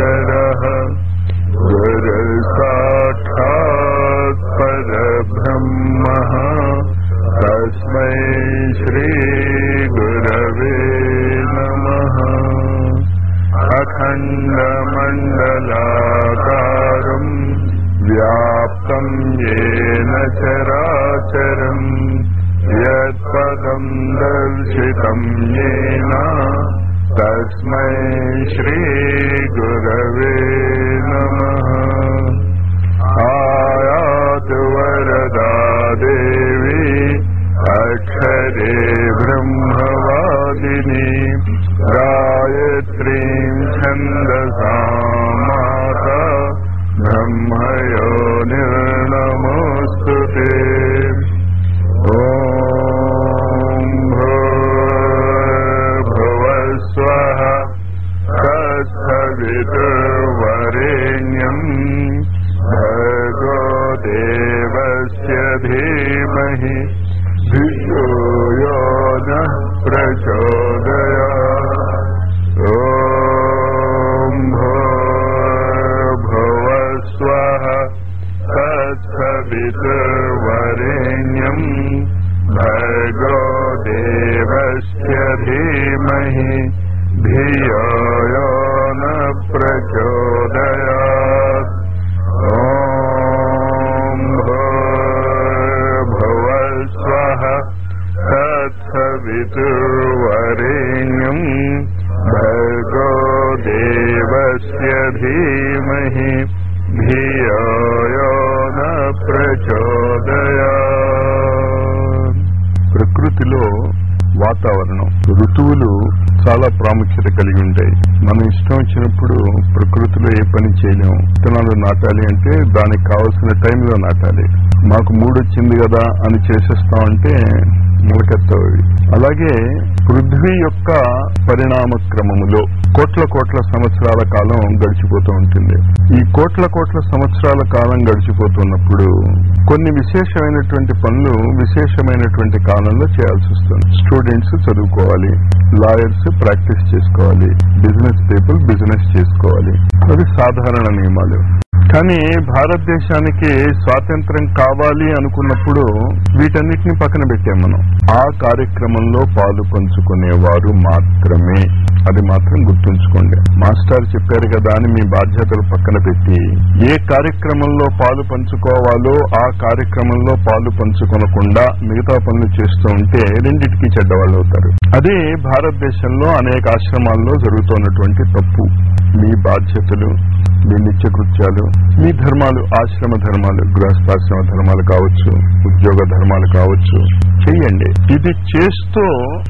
गुरः गुरुसाक्षात् परब्रह्मः तस्मै श्रीगुरवे नमः। अखण्डमण्डलाकारम् व्याप्तं येन चराचरम् यत्पदं दर्शितं येन तस्मै श्रीगुरवे नमः। आयातु वरदा देवी अक्षरे ब्रह्मवादिनी गायत्रीं छन्दसा माता ब्रह्मयोनिर्नमोऽस्तुते। ॐ भूर्भुवस्वः तत्सवितुर्वरेण्यम् भर्गो देवस्य धीमहि धियो यो नः प्रचोदयात्। ॐ भूर्भुवस्वः तत्सवितुर्वरेण्यम् भर्गो देवस्य धीमहि धियो यो नः प्रचोदयात्। ॐ भूर्भुवस्वः तत्सवितुर्वरेण्यम् भर्गो देवस्य धीमहि धियो यो नः प्रचोदयात्। ప్రకృతిలో వాతావరణం ఋతువులు చాలా ప్రాముఖ్యత కలిగి ఉంటాయి. మనం ఇష్టం వచ్చినప్పుడు ప్రకృతిలో ఏ పని చేయలేము. విత్తనాలు నాటాలి అంటే దానికి కావాల్సిన టైంలో నాటాలి. మాకు మూడొచ్చింది కదా అని చేసేస్తామంటే మొలకెత్తవి. అలాగే పృథ్వీ యొక్క పరిణామ క్రమములో కోట్ల సంవత్సరాల కాలం గడిచిపోతూ ఉంటుంది. ఈ కోట్ల సంవత్సరాల కాలం గడిచిపోతున్నప్పుడు కొన్ని విశేషమైనటువంటి పనులు విశేషమైనటువంటి కాలంలో చేయాల్సి వస్తుంది. స్టూడెంట్స్ చదువుకోవాలి, లాయర్స్ ప్రాక్టీస్ చేసుకోవాలి, బిజినెస్ పీపుల్ బిజినెస్ చేసుకోవాలి. అవి సాధారణ నియమాలు. కానీ భారతదేశానికి స్వాతంత్ర్యం కావాలి అనుకున్నప్పుడు వీటన్నిటిని పక్కన పెట్టాం మనం. ఆ కార్యక్రమంలో పాలు పంచుకునేవారు మాత్రమే. అది మాత్రం గుర్తుంచుకోండి. మాస్టర్ చెప్పారు కదా అని మీ బాధ్యతలు పక్కన పెట్టి ఏ కార్యక్రమంలో పాలు పంచుకోవాలో ఆ కార్యక్రమంలో పాలు పంచుకోనకుండా మిగతా పనులు చేస్తూ ఉంటే రెండింటికి చెడ్డవాళ్ళు అవుతారు. అదే భారతదేశంలో అనేక ఆశ్రమాల్లో జరుగుతున్నటువంటి తప్పు. మీ బాధ్యతలు, మీ నిత్యకృత్యాలు, మీ ధర్మాలు, ఆశ్రమ ధర్మాలు, గృహస్థాశ్రమ ధర్మాలు కావచ్చు, ఉద్యోగ ధర్మాలు కావచ్చు, చెయ్యండి. ఇది చేస్తూ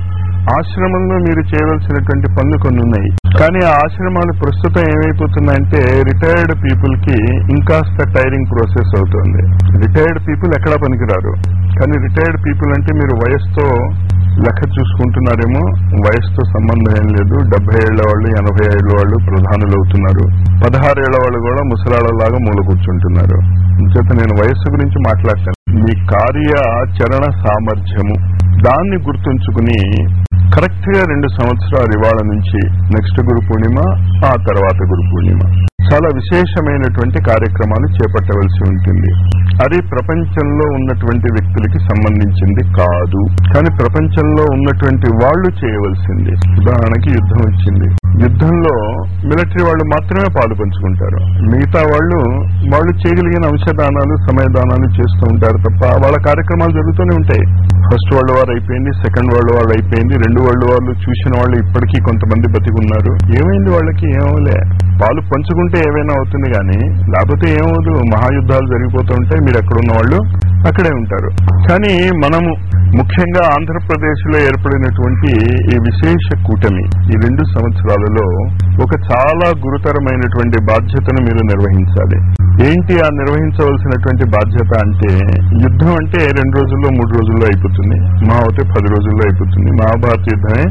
ఆశ్రమంలో మీరు చేయవలసినటువంటి పనులు కొన్ని ఉన్నాయి. కానీ ఆ ఆశ్రమాలు ప్రస్తుతం ఏమైపోతున్నాయంటే రిటైర్డ్ పీపుల్ కి ఇంకాస్త టైరింగ్ ప్రాసెస్ అవుతుంది. రిటైర్డ్ పీపుల్ ఎక్కడా పనికిరారు. కానీ రిటైర్డ్ పీపుల్ అంటే మీరు వయసుతో లెక్క చూసుకుంటున్నారేమో. వయసుతో సంబంధం ఏం లేదు. 70 ఏళ్ల వాళ్ళు, 80 ఏళ్ల వాళ్ళు ప్రధానులు అవుతున్నారు. 16 ఏళ్ల వాళ్ళు కూడా ముసలాళ్ళలాగా మూల కూర్చుంటున్నారు. చేత నేను వయస్సు గురించి మాట్లాడతాను. మీ కార్యాచరణ సామర్థ్యము దాన్ని గుర్తుంచుకుని కరెక్ట్ గా 2 సంవత్సరాలు ఇవాళ నుంచి నెక్స్ట్ గురు పూర్ణిమ, ఆ తర్వాత గురు పూర్ణిమ చాలా విశేషమైనటువంటి కార్యక్రమాలు చేపట్టవలసి ఉంటుంది. అది ప్రపంచంలో ఉన్నటువంటి వ్యక్తులకి సంబంధించింది కాదు, కానీ ప్రపంచంలో ఉన్నటువంటి వాళ్ళు చేయవలసింది. ఉదాహరణకి యుద్ధం వచ్చింది. యుద్ధంలో మిలిటరీ వాళ్ళు మాత్రమే పాలు పంచుకుంటారు. మిగతా వాళ్ళు చేయగలిగిన అంశదానాలు, సమయదానాలు చేస్తూ ఉంటారు తప్ప వాళ్ళ కార్యక్రమాలు జరుగుతూనే ఉంటాయి. ఫస్ట్ వరల్డ్ వార్ అయిపోయింది, సెకండ్ వరల్డ్ వార్ అయిపోయింది, 2 వరల్డ్ వార్లు చూసిన వాళ్ళు ఇప్పటికీ కొంతమంది బతికున్నారు. ఏమైంది వాళ్ళకి? ఏమవులే. పాలు పంచుకుంటే ఏవైనా అవుతుంది కానీ లేకపోతే ఏమవుదు. మహాయుద్ధాలు జరిగిపోతూ ఉంటాయి. మీరు ఎక్కడున్న వాళ్ళు అక్కడే ఉంటారు. కానీ మనము ముఖ్యంగా ఆంధ్రప్రదేశ్ లో ఏర్పడినటువంటి ఈ విశేష కూటమి ఈ 2 సంవత్సరాలలో ఒక చాలా గురుతరమైనటువంటి బాధ్యతను మీరు నిర్వహించాలి. ఏంటి ఆ నిర్వహించవలసినటువంటి బాధ్యత అంటే, యుద్ధం అంటే 2 రోజుల్లో 3 రోజుల్లో అయిపోతుంది. మా అయితే 10 రోజుల్లో అయిపోతుంది. మహాభారత యుద్ధమే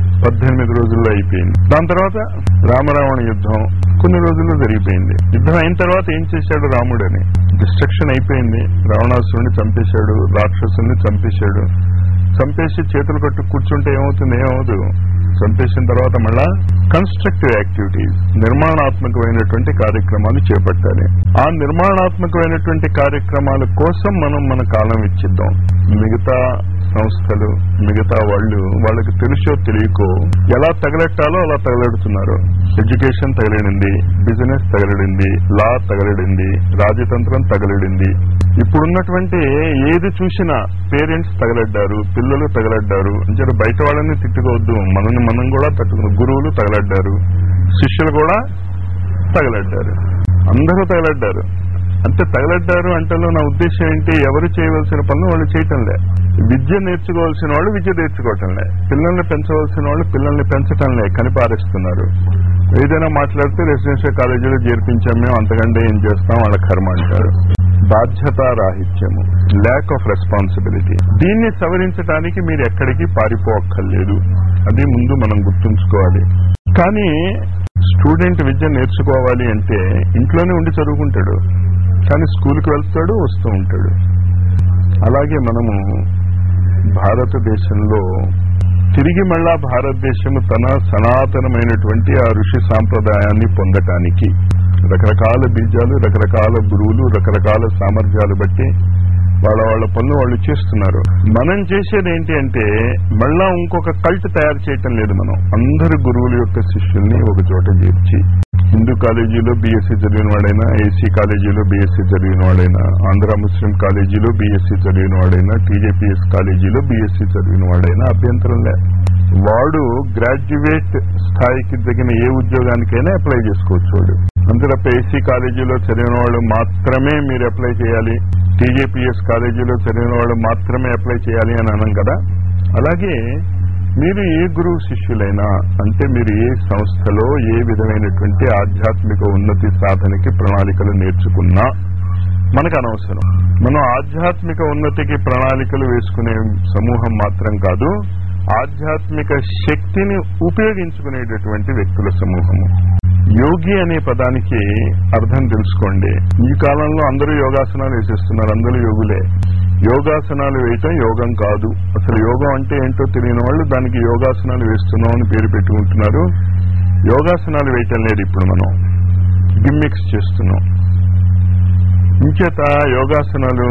18 రోజుల్లో అయిపోయింది. దాని తర్వాత రామరావణ యుద్ధం కొన్ని రోజుల్లో జరిగిపోయింది. యుద్ధం అయిన తర్వాత ఏం చేశాడు రాముడు అని? డిస్ట్రక్షన్ అయిపోయింది. రావణాసురుడిని చంపేశాడు, రాక్షసుల్ని చంపేశాడు. చంపేసి చేతులు కట్టు కూర్చుంటే ఏమవుతుంది? ఏమవుదు. చంపేసిన తర్వాత మళ్ళా కన్స్ట్రక్టివ్ యాక్టివిటీస్, నిర్మాణాత్మకమైనటువంటి కార్యక్రమాలు చేపట్టాలి. ఆ నిర్మాణాత్మకమైనటువంటి కార్యక్రమాల కోసం మనం మన కాలం ఇచ్చిద్దాం. మిగతా సంస్థలు, మిగతా వాళ్ళకి తెలుసో తెలియకో ఎలా తగలెట్టాలో అలా తగలెడుతున్నారు. ఎడ్యుకేషన్ తగలడింది, బిజినెస్ తగలడింది, లా తగలడింది, రాజతంత్రం తగలడింది. ఇప్పుడున్నటువంటి ఏది చూసినా పేరెంట్స్ తగలడ్డారు, పిల్లలు తగలడ్డారు. అంటే బయట వాళ్ళని తిట్టుకోవద్దు, మనల్ని మనం కూడా తట్టుకున్నాం. గురువులు తగలడ్డారు, శిష్యులు కూడా తగలడ్డారు, అందరూ తగలడ్డారు. అంతే తగలడ్డారు అంటే నా ఉద్దేశం ఏంటి? ఎవరు చేయవలసిన పనులు వాళ్ళు చేయటంలే. విద్య నేర్చుకోవాల్సిన వాళ్ళు విద్య నేర్చుకోవటంలే, పిల్లల్ని పెంచవలసిన వాళ్ళు పిల్లల్ని పెంచటంలే, కనిపారేస్తున్నారు. ఏదైనా మాట్లాడితే రెసిడెన్షియల్ కాలేజీలో చేర్పించాం మేము, అంతకంటే ఏం చేస్తాం, వాళ్ళ కర్మ అంటారు. బాధ్యతారాహిత్యము, ల్యాక్ ఆఫ్ రెస్పాన్సిబిలిటీ. దీన్ని సవరించడానికి మీరు ఎక్కడికి పారిపోక్కర్లేదు. అది ముందు మనం గుర్తుంచుకోవాలి. కానీ స్టూడెంట్ విద్య నేర్చుకోవాలి అంటే ఇంట్లోనే ఉండి చదువుకుంటాడు, కానీ స్కూల్కి వెళ్తాడు, వస్తూ ఉంటాడు. అలాగే మనము భారతదేశంలో తిరిగి మళ్ళా భారతదేశము తన సనాతనమైనటువంటి ఆ ఋషి సాంప్రదాయాన్ని పొందటానికి రకరకాల బీజాలు, రకరకాల గురువులు, రకరకాల సామర్థ్యాలు బట్టి వాళ్ళ పనులు వాళ్ళు చేస్తున్నారు. మనం చేసేది ఏంటి అంటే మళ్ళా ఇంకొక కల్ట్ తయారు చేయటం లేదు. మనం అందరు గురువుల యొక్క శిష్యుల్ని ఒక చోట చేర్చి, హిందూ కాలేజీలో బీఎస్సీ చదివిన వాడైనా, ఏసీ కాలేజీలో బీఎస్సీ చదివిన వాడైనా, ఆంధ్ర ముస్లిం కాలేజీలో బీఎస్సీ చదివిన వాడైనా, టీజేపీఎస్ కాలేజీలో బీఎస్సీ చదివిన వాడైనా అభ్యంతరం లే. వాడు గ్రాడ్యుయేట్ స్థాయికి తగిన ఏ ఉద్యోగానికైనా అప్లై చేసుకోవచ్చు. వాడు అంతే తప్ప ఏసీ కాలేజీలో చదివిన వాళ్ళు మాత్రమే మీరు అప్లై చేయాలి, టీజేపీఎస్ కాలేజీలో చదివిన వాళ్ళు మాత్రమే అప్లై చేయాలి అని అనం కదా. అలాగే మీరు ఏ గురువు శిష్యులైనా, అంటే మీరు ఏ సంస్థలో ఏ విధమైనటువంటి ఆధ్యాత్మిక ఉన్నతి సాధనకి ప్రణాళికలు నేర్చుకున్నా మనకు అనవసరం. మనం ఆధ్యాత్మిక ఉన్నతికి ప్రణాళికలు వేసుకునే సమూహం మాత్రం కాదు, ఆధ్యాత్మిక శక్తిని ఉపయోగించుకునేటటువంటి వ్యక్తుల సమూహము. యోగి అనే పదానికి అర్థం తెలుసుకోండి. ఈ కాలంలో అందరూ యోగాసనాలు వేసేస్తున్నారు, అందరూ యోగులే. యోగాసనాలు వేయటం యోగం కాదు. అసలు యోగం అంటే ఏంటో తెలియని వాళ్ళు దానికి యోగాసనాలు వేస్తున్నాం అని పేరు పెట్టుకుంటున్నారు. యోగాసనాలు వేయటం లేదు, ఇప్పుడు మనం గిమ్మిక్స్ చేస్తున్నాం. ఇంచేత యోగాసనాలు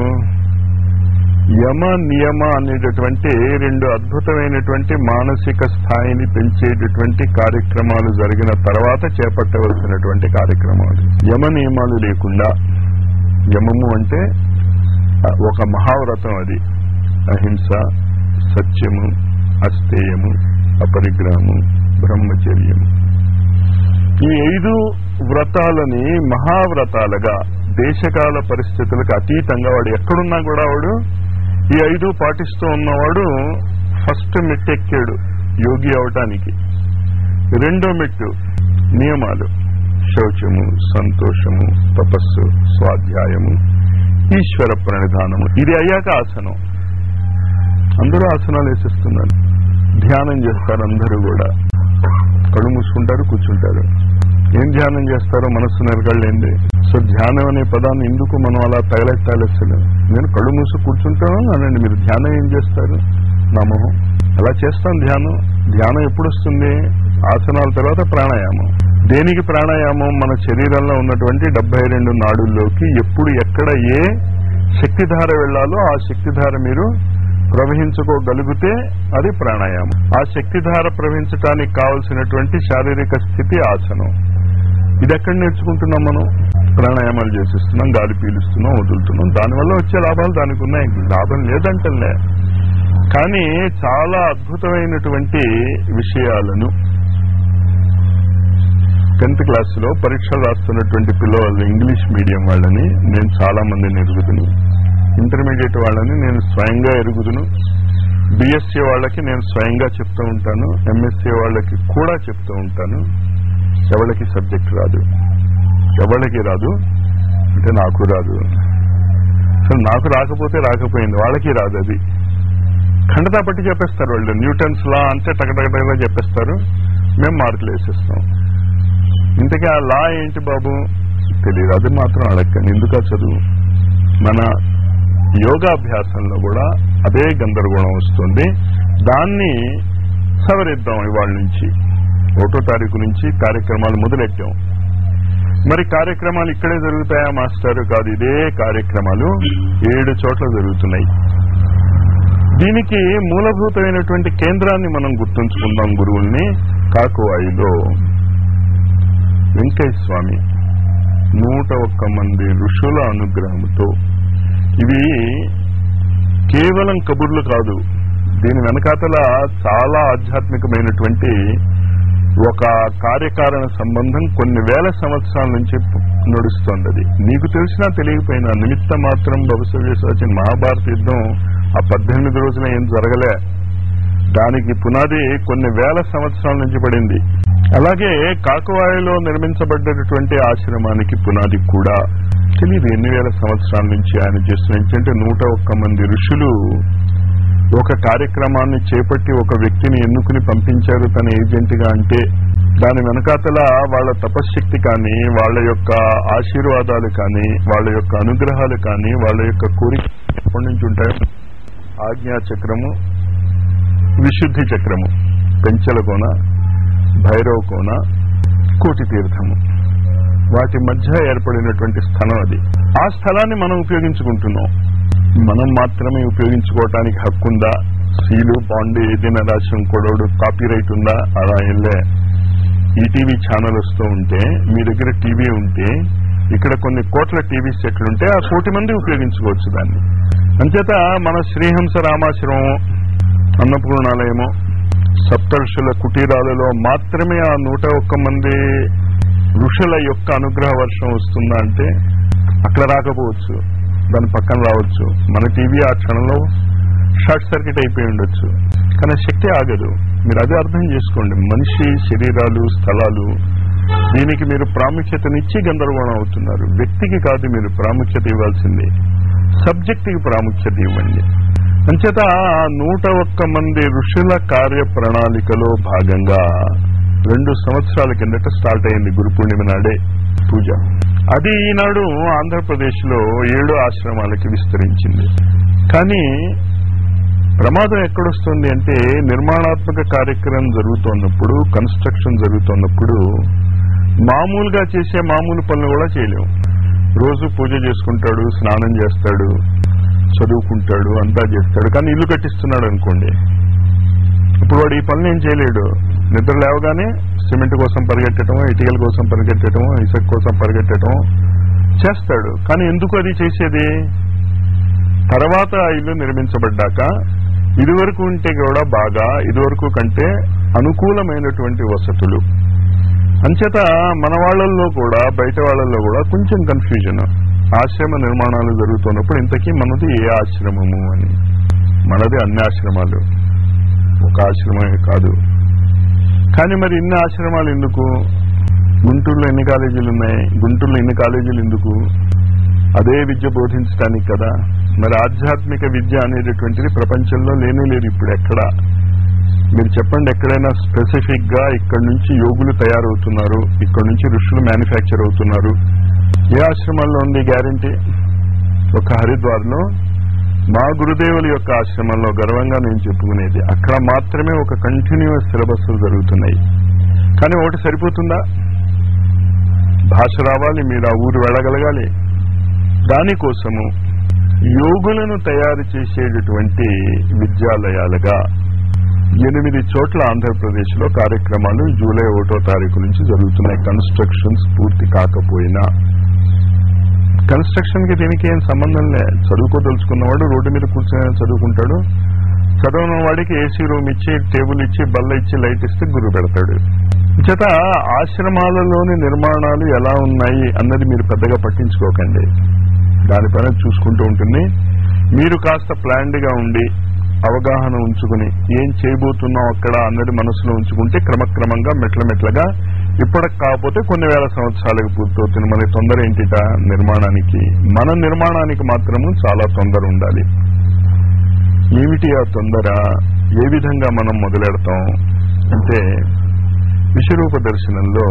యమ నియమ అనేటటువంటి రెండు అద్భుతమైనటువంటి మానసిక స్థాయిని పెంచేటటువంటి కార్యక్రమాలు జరిగిన తర్వాత చేపట్టవలసినటువంటి కార్యక్రమాలు. యమ నియమాలు లేకుండా, యమము అంటే ఒక మహావ్రతం, అది అహింస, సత్యము, అస్తేయము, అపరిగ్రహము, బ్రహ్మచర్యము. ఈ 5 వ్రతాలని మహావ్రతాలుగా దేశకాల పరిస్థితులకు అతీతంగా వాడు ఎక్కడున్నా కూడా వాడు ఈ 5 పాటిస్తూ ఉన్నవాడు ఫస్ట్ మెట్టు ఎక్కాడు యోగి అవటానికి. రెండో మెట్టు నియమాలు, శౌచము, సంతోషము, తపస్సు, స్వాధ్యాయము, ఈశ్వర ప్రణిధానము. ఇది అయ్యాక ఆసనం. అందరూ ఆసనాలు వేసేస్తున్నారు, ధ్యానం చేస్తారు. అందరూ కూడా కళ్ళు మూసుకుంటారు, కూర్చుంటారు. ఏం ధ్యానం చేస్తారో మనస్సు నెరగలేంది. సో ధ్యానం అనే పదాన్ని ఎందుకు మనం అలా తగలెట్టాలి? అసలు నేను కళ్ళు మూసు కూర్చుంటాను అనండి, మీరు ధ్యానం ఏం చేస్తారు? నా మొహం అలా చేస్తాను. ధ్యానం ఎప్పుడు వస్తుంది? ఆసనాల తర్వాత ప్రాణాయామం. దేనికి ప్రాణాయామం? మన శరీరంలో ఉన్నటువంటి 72 నాడుల్లోకి ఎప్పుడు ఎక్కడ ఏ శక్తిధార వెళ్లాలో ఆ శక్తిధార మీరు ప్రవహించుకోగలిగితే అది ప్రాణాయామం. ఆ శక్తిధార ప్రవహించడానికి కావలసినటువంటి శారీరక స్థితి ఆసనం. ఇది ఎక్కడ నేర్చుకుంటున్నాం? మనం ప్రాణాయామాలు చేసిస్తున్నాం, గాలి పీలుస్తున్నాం, వదులుతున్నాం. దానివల్ల వచ్చే లాభాలు దానికి ఉన్నాయి, లాభం లేదంటలే. కానీ చాలా అద్భుతమైనటువంటి విషయాలను 10th క్లాసులో పరీక్షలు రాస్తున్నటువంటి పిల్లవాళ్ళు, ఇంగ్లీష్ మీడియం వాళ్ళని నేను చాలా మందిని ఎరుగుదును, ఇంటర్మీడియట్ వాళ్ళని నేను స్వయంగా ఎరుగుదును, బిఎస్సీ వాళ్ళకి నేను స్వయంగా చెప్తూ ఉంటాను, ఎంఎస్సీ వాళ్ళకి కూడా చెప్తూ ఉంటాను. ఎవరికి సబ్జెక్ట్ రాదు, ఎవరికి రాదు అంటే నాకు రాదు. అసలు నాకు రాకపోతే రాకపోయింది, వాళ్ళకి రాదు. అది ఖండతా పట్టి చెప్పేస్తారు వాళ్ళు. న్యూటన్స్ లా అంటే టకటకటగా చెప్పేస్తారు, మేము మార్కులు వేసేస్తాం. ఇంతకీ ఆ లా ఏంటి బాబు తెలియదు. అది మాత్రం అడగండి, ఎందుకు చదువు. మన యోగాభ్యాసంలో కూడా అదే గందరగోళం వస్తుంది. దాన్ని సవరిద్దాం. ఇవాళ నుంచి 1వ తారీఖు నుంచి కార్యక్రమాలు మొదలెట్టాం. మరి కార్యక్రమాలు ఇక్కడే జరుగుతాయా మాస్టారు? కాదు, ఇదే కార్యక్రమాలు 7 చోట్ల జరుగుతున్నాయి. దీనికి మూలభూతమైనటువంటి కేంద్రాన్ని మనం గుర్తుంచుకుందాం. గురువుల్ని కాకువాయిలో వెంకయ్య స్వామి 101 మంది ఋషుల అనుగ్రహంతో, ఇవి కేవలం కబుర్లు కాదు, దీని వెనకాతల చాలా ఆధ్యాత్మికమైనటువంటి ఒక కార్యకారణ సంబంధం కొన్ని వేల సంవత్సరాల నుంచి నడుస్తోంది. అది నీకు తెలిసినా తెలియకపోయినా నిమిత్త మాత్రం భవిష్యత్ మహాభారత యుద్ధం ఆ 18 రోజున ఏం జరగలే. దానికి పునాది కొన్ని వేల సంవత్సరాల నుంచి పడింది. అలాగే కాకువాయిలో నిర్మించబడ్డటువంటి ఆశ్రమానికి పునాది కూడా తెలియదు ఎన్ని వేల సంవత్సరాల నుంచి ఆయన చేస్తున్న. ఏంటంటే 101 మంది ఋషులు ఒక కార్యక్రమాన్ని చేపట్టి ఒక వ్యక్తిని ఎన్నుకుని పంపించారు తన ఏజెంట్ గా. అంటే దాని వెనకాతల వాళ్ళ తపశ్శక్తి కానీ, వాళ్ళ యొక్క ఆశీర్వాదాలు కానీ, వాళ్ళ యొక్క అనుగ్రహాలు కానీ, వాళ్ళ యొక్క కోరిక ఎప్పటి నుంచి ఉంటాయి. ఆజ్ఞా చక్రము, విశుద్ధి చక్రము, పెంచల కోన, భైరవ కోన, కోటి తీర్థము, వాటి మధ్య ఏర్పడినటువంటి స్థలం అది. ఆ స్థలాన్ని మనం ఉపయోగించుకుంటున్నాం. మనం మాత్రమే ఉపయోగించుకోవటానికి హక్కుందా? సీలు బాండ్ ఏదైనా రాసి ఇంకోడు కాపీరైట్ ఉందా? అలా వెళ్ళే ఈటీవీ ఛానల్ వస్తూ ఉంటే, మీ దగ్గర టీవీ ఉంటే, ఇక్కడ కొన్ని కోట్ల టీవీ సెట్లు ఉంటే ఆ 1 కోటి మంది ఉపయోగించుకోవచ్చు దాన్ని. అంచేత మన శ్రీహంస రామాశ్రమం, అన్నపూర్ణాలయము, సప్తఋషుల కుటీరాలలో మాత్రమే ఆ 101 మంది ఋషుల యొక్క అనుగ్రహ వర్షం వస్తుందా అంటే అక్కడ రాకపోవచ్చు, దాని పక్కన రావచ్చు. మన టీవీ ఆ క్షణంలో షార్ట్ సర్క్యూట్ అయిపోయి ఉండొచ్చు, కానీ శక్తి ఆగదు. మీరు అదే అర్థం చేసుకోండి. మనిషి శరీరాలు, స్థలాలు, దీనికి మీరు ప్రాముఖ్యతనిచ్చి గందరగోళం అవుతున్నారు. వ్యక్తికి కాదు మీరు ప్రాముఖ్యత ఇవ్వాల్సింది, సబ్జెక్టుకి ప్రాముఖ్యత ఇవ్వండి. అంచేత 101 మంది ఋషుల కార్య ప్రణాళికలో భాగంగా 2 సంవత్సరాల కిందట స్టార్ట్ అయింది గురు పూర్ణిమ నాడే పూజ. అది ఈనాడు ఆంధ్రప్రదేశ్ లో 7 ఆశ్రమాలకి విస్తరించింది. కానీ ప్రమాదం ఎక్కడొస్తుంది అంటే, నిర్మాణాత్మక కార్యక్రమం జరుగుతున్నప్పుడు, కన్స్ట్రక్షన్ జరుగుతున్నప్పుడు మామూలుగా చేసే మామూలు పనులు కూడా చేయలేము. రోజు పూజ చేసుకుంటాడు, స్నానం చేస్తాడు, చదువుకుంటాడు, అంతా చేస్తాడు. కానీ ఇల్లు కట్టిస్తున్నాడు అనుకోండి, ఇప్పుడు వాడు ఈ పనులు ఏం చేయలేడు. నిద్ర లేవగానే సిమెంట్ కోసం పరిగెట్టడమో, ఇటుకల కోసం పరిగెట్టడమో, ఇసుక కోసం పరిగెట్టడమో చేస్తాడు. కానీ ఎందుకు అది చేసేది? తర్వాత ఇల్లు నిర్మించబడ్డాక ఇదివరకు ఉంటే కూడా బాగా, ఇదివరకు కంటే అనుకూలమైనటువంటి వసతులు. అంచేత మన వాళ్ళల్లో కూడా, బయట వాళ్ళల్లో కూడా కొంచెం కన్ఫ్యూజన్. ఆశ్రమ నిర్మాణాలు జరుగుతున్నప్పుడు ఇంతకీ మనది ఏ ఆశ్రమము అని. మనది అన్ని ఆశ్రమాలు, ఒక ఆశ్రమమే కాదు. కానీ మరి ఇన్ని ఆశ్రమాలు ఎందుకు? గుంటూరులో ఎన్ని కాలేజీలు ఉన్నాయి? గుంటూరులో ఇన్ని కాలేజీలు ఎందుకు? అదే విద్య బోధించడానికి కదా. మరి ఆధ్యాత్మిక విద్య అనేటటువంటిది ప్రపంచంలో లేనే లేదు ఇప్పుడు ఎక్కడ. మీరు చెప్పండి, ఎక్కడైనా స్పెసిఫిక్ గా ఇక్కడ నుంచి యోగులు తయారవుతున్నారు, ఇక్కడ నుంచి ఋషులు మ్యానుఫ్యాక్చర్ అవుతున్నారు, ఏ ఆశ్రమాల్లో ఉంది గ్యారంటీ? ఒక హరిద్వార్ లో మా గురుదేవుల యొక్క ఆశ్రమంలో గర్వంగా నేను చెప్పుకునేది, అక్కడ మాత్రమే ఒక కంటిన్యూస్ సిలబస్ జరుగుతున్నాయి. కానీ ఒకటి సరిపోతుందా? భాష రావాలి, మీరు ఆ ఊరు వెళ్ళగలగాలి. దానికోసము యోగులను తయారు చేసేటటువంటి విద్యాలయాలుగా 8 చోట్ల ఆంధ్రప్రదేశ్ లో కార్యక్రమాలు జూలై 1వ తారీఖు నుంచి జరుగుతున్నాయి. కన్స్ట్రక్షన్స్ పూర్తి కాకపోయినా, కన్స్ట్రక్షన్ కి దీనికి ఏం సంబంధం లే. చదువుకోదలుచుకున్నవాడు రోడ్డు మీద కూర్చొని చదువుకుంటాడు, చదవని వాడికి ఏసీ రూమ్ ఇచ్చి, టేబుల్ ఇచ్చి, బల్ల ఇచ్చి, లైట్ ఇస్తే గురువు పెడతాడు. చేత ఆశ్రమాలలోని నిర్మాణాలు ఎలా ఉన్నాయి అన్నది మీరు పెద్దగా పట్టించుకోకండి, దానిపైన చూసుకుంటూ ఉంటుంది. మీరు కాస్త ప్లాన్డ్ గా ఉండి అవగాహన ఉంచుకుని ఏం చేయబోతున్నాం అక్కడ అన్నది మనసులో ఉంచుకుంటే క్రమక్రమంగా మెట్లగా ఇప్పటికి కాకపోతే కొన్ని వేల సంవత్సరాలకు పూర్తవుతుంది. మన తొందర ఏంటిట? నిర్మాణానికి. మన నిర్మాణానికి మాత్రము చాలా తొందర ఉండాలి. ఏమిటి ఆ తొందర? ఏ విధంగా మనం మొదలెడతాం అంటే, విశ్వరూప దర్శనంలో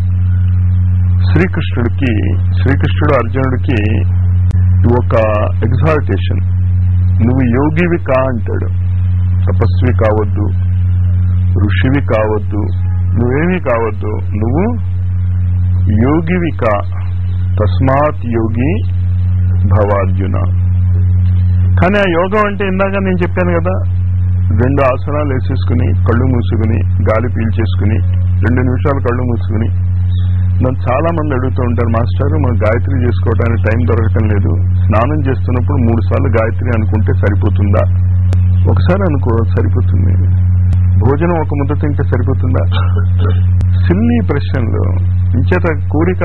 శ్రీకృష్ణుడు అర్జునుడికి ఒక ఎగ్జాల్టేషన్, నువ్వు యోగివి కా అంటాడు. తపస్వి కావద్దు, ఋషివి కావద్దు, నువ్వేమీ కావద్దు, నువ్వు యోగివి కా. తస్మాత్ యోగి భవార్జున. కానీ ఆ యోగం అంటే ఇందాక నేను చెప్పాను కదా, 2 ఆసనాలు వేసేసుకుని కళ్ళు మూసుకుని గాలి పీల్చేసుకుని 2 నిమిషాలు కళ్ళు మూసుకుని. నన్ను చాలా మంది అడుగుతూ ఉంటారు, మాస్టర్ మనం గాయత్రి చేసుకోవడానికి టైం దొరకటం లేదు, స్నానం చేస్తున్నప్పుడు 3 సార్లు గాయత్రి అనుకుంటే సరిపోతుందా? ఒకసారి అనుకో సరిపోతుంది. భోజనం ఒక ముద్ద తింటే సరిపోతుందా? సిల్లీ ప్రశ్నలు. ఇంచేత కోరిక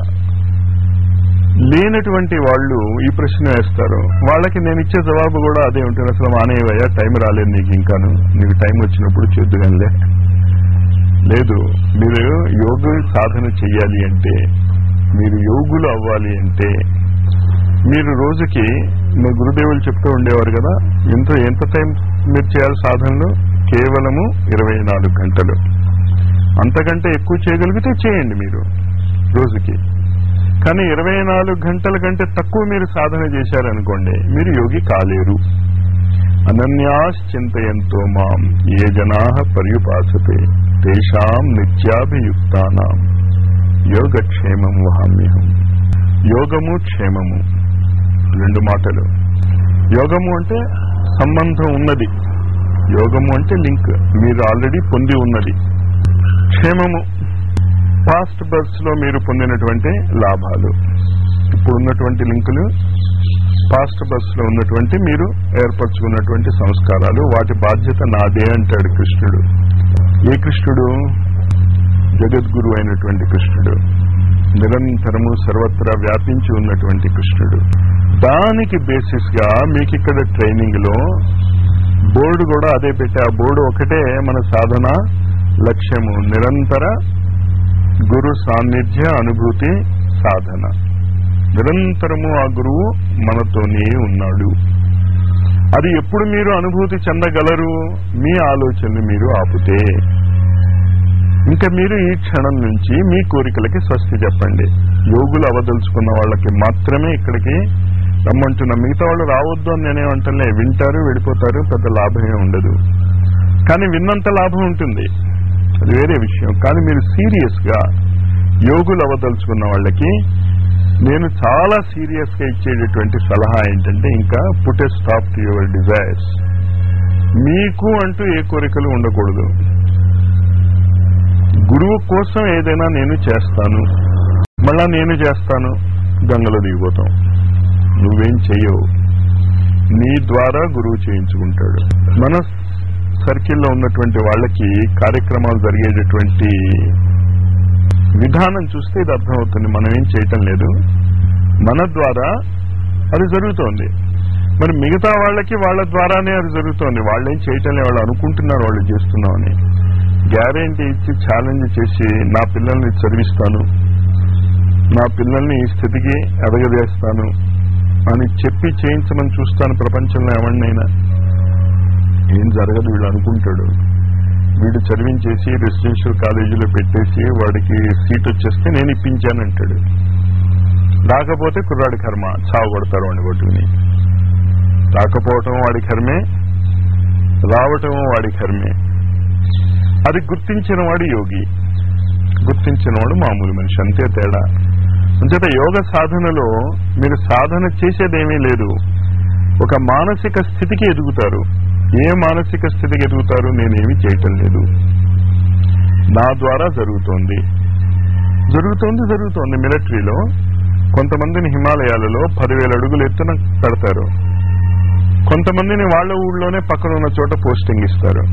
లేనటువంటి వాళ్ళు ఈ ప్రశ్న వేస్తారు. వాళ్ళకి నేను ఇచ్చే జవాబు కూడా అదే ఉంటుంది, అసలు మానేవయ్యా, టైం రాలేదు నీకు, ఇంకాను నీకు టైం వచ్చినప్పుడు చేద్దుగానిలే. లేదు, మీరు యోగ సాధన చెయ్యాలి అంటే, మీరు యోగులు అవ్వాలి అంటే, మీరు రోజుకి మీ గురుదేవులు చెప్తూ ఉండేవారు కదా, ఎంత టైం మీరు చేయాలి సాధనలు? కేవలము 24 గంటలు. అంతకంటే ఎక్కువ చేయగలిగితే చేయండి మీరు రోజుకి. కానీ 24 గంటల కంటే తక్కువ మీరు సాధన చేశారనుకోండి, మీరు యోగి కాలేరు. అనన్యాశ్చింతయంతో మాం ఏ జనాః పర్యుపాసతే తేషాం నిత్యాభియుక్తానాం యోగక్షేమం వహామ్యహం. యోగము క్షేమము 2 మాటలు. యోగము అంటే సంబంధం ఉన్నది, యోగము అంటే లింక్, మీరు ఆల్రెడీ పొంది ఉన్నది. క్షేమము పాస్ట్ బర్త్స్ లో మీరు పొందినటువంటి లాభాలు, ఇప్పుడున్నటువంటి లింకులు, పాస్ట్ బర్త్స్ లో ఉన్నటువంటి మీరు ఏర్పరచుకున్నటువంటి సంస్కారాలు, వాటి బాధ్యత నాదే అంటాడు కృష్ణుడు. ఏ కృష్ణుడు? జగద్గురు అయినటువంటి కృష్ణుడు, నిరంతరము సర్వత్రా వ్యాపించి ఉన్నటువంటి కృష్ణుడు. దానికి బేసిస్ గా మీకు ఇక్కడ ట్రైనింగ్ లో బోర్డు కూడా అదే పెట్టి, ఆ బోర్డు ఒకటే మన సాధన లక్ష్యము, నిరంతర గురు సాన్నిధ్య అనుభూతి సాధన. నిరంతరము ఆ గురువు మనతోనే ఉన్నాడు. అది ఎప్పుడు మీరు అనుభూతి చెందగలరు? మీ ఆలోచనలు మీరు ఆపితే. ఇంకా మీరు ఈ క్షణం నుంచి మీ కోరికలకి స్వస్తి చెప్పండి. యోగులు అవదలుచుకున్న వాళ్ళకి మాత్రమే ఇక్కడికి రమ్మంటున్నా, మిగతా వాళ్ళు రావద్దు అని నేనేమంటలే. వింటారు, వెళ్ళిపోతారు, పెద్ద లాభమే ఉండదు. కానీ విన్నంత లాభం ఉంటుంది, అది వేరే విషయం. కానీ మీరు సీరియస్ గా యోగులు అవదలుచుకున్న వాళ్ళకి నేను చాలా సీరియస్ గా ఇచ్చేటటువంటి సలహా ఏంటంటే, ఇంకా put a stop to your desires. మీకు అంటూ ఏ కోరికలు ఉండకూడదు. గురువు కోసం ఏదైనా నేను చేస్తాను, మళ్ళా నేను చేస్తాను, గంగలో దిగిపోతాం. నువ్వేం చెయ్యవు, నీ ద్వారా గురువు చేయించుకుంటాడు. మన సర్కిల్లో ఉన్నటువంటి వాళ్ళకి కార్యక్రమాలు జరిగేటటువంటి విధానం చూస్తే ఇది అర్థమవుతుంది. మనం ఏం చేయటం లేదు, మన ద్వారా అది జరుగుతోంది. మరి మిగతా వాళ్ళకి వాళ్ళ ద్వారానే అది జరుగుతోంది. వాళ్ళేం చేయటం లేదు, వాళ్ళు అనుకుంటున్నారు వాళ్ళు చేస్తున్నామని. గ్యారెంటీ ఇచ్చి ఛాలెంజ్ చేసి నా పిల్లల్ని చదివిస్తాను, నా పిల్లల్ని ఈ స్థితికి ఎదగదేస్తాను అని చెప్పి చేయించమని చూస్తాను ప్రపంచంలో ఎవరినైనా. ఏం జరగదు. వీళ్ళు అనుకుంటాడు, వీడు చదివించేసి రెసిడెన్షియల్ కాలేజీలో పెట్టేసి వాడికి సీట్ వచ్చేస్తే నేను ఇప్పించానంటాడు. రాకపోతే కుర్రాడి కర్మ, చావు కొడతారు వాడిని కొట్టుకుని. రాకపోవటం వాడి కర్మే, రావటం వాడి కర్మే. అది గుర్తించిన వాడు యోగి, గుర్తించిన వాడు మామూలు మనిషి, అంతే తేడా. అంచేత యోగ సాధనలో మీరు సాధన చేసేదేమీ లేదు, ఒక మానసిక స్థితికి ఎదుగుతారు. ఏ మానసిక స్థితికి ఎదుగుతారు? నేనేమి చేయటం లేదు, నా ద్వారా జరుగుతోంది. మిలిటరీలో కొంతమందిని హిమాలయాలలో 10,000 అడుగులు ఎత్తున పెడతారు, కొంతమందిని వాళ్ళ ఊళ్ళోనే పక్కన ఉన్న చోట పోస్టింగ్ ఇస్తారు.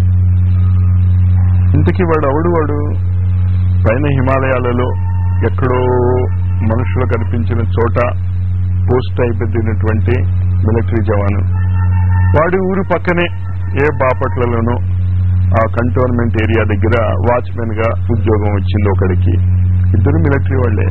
ఇంతకీ వాడు పైన హిమాలయాలలో ఎక్కడో మనుషులు కనిపించిన చోట పోస్ట్ అయిపోయినటువంటి మిలిటరీ జవాను, వాడి ఊరు పక్కనే ఏ బాపట్లలోనూ ఆ కంటోన్మెంట్ ఏరియా దగ్గర వాచ్మెన్ గా ఉద్యోగం వచ్చింది ఒకడికి. 2 మిలిటరీ వాళ్లే.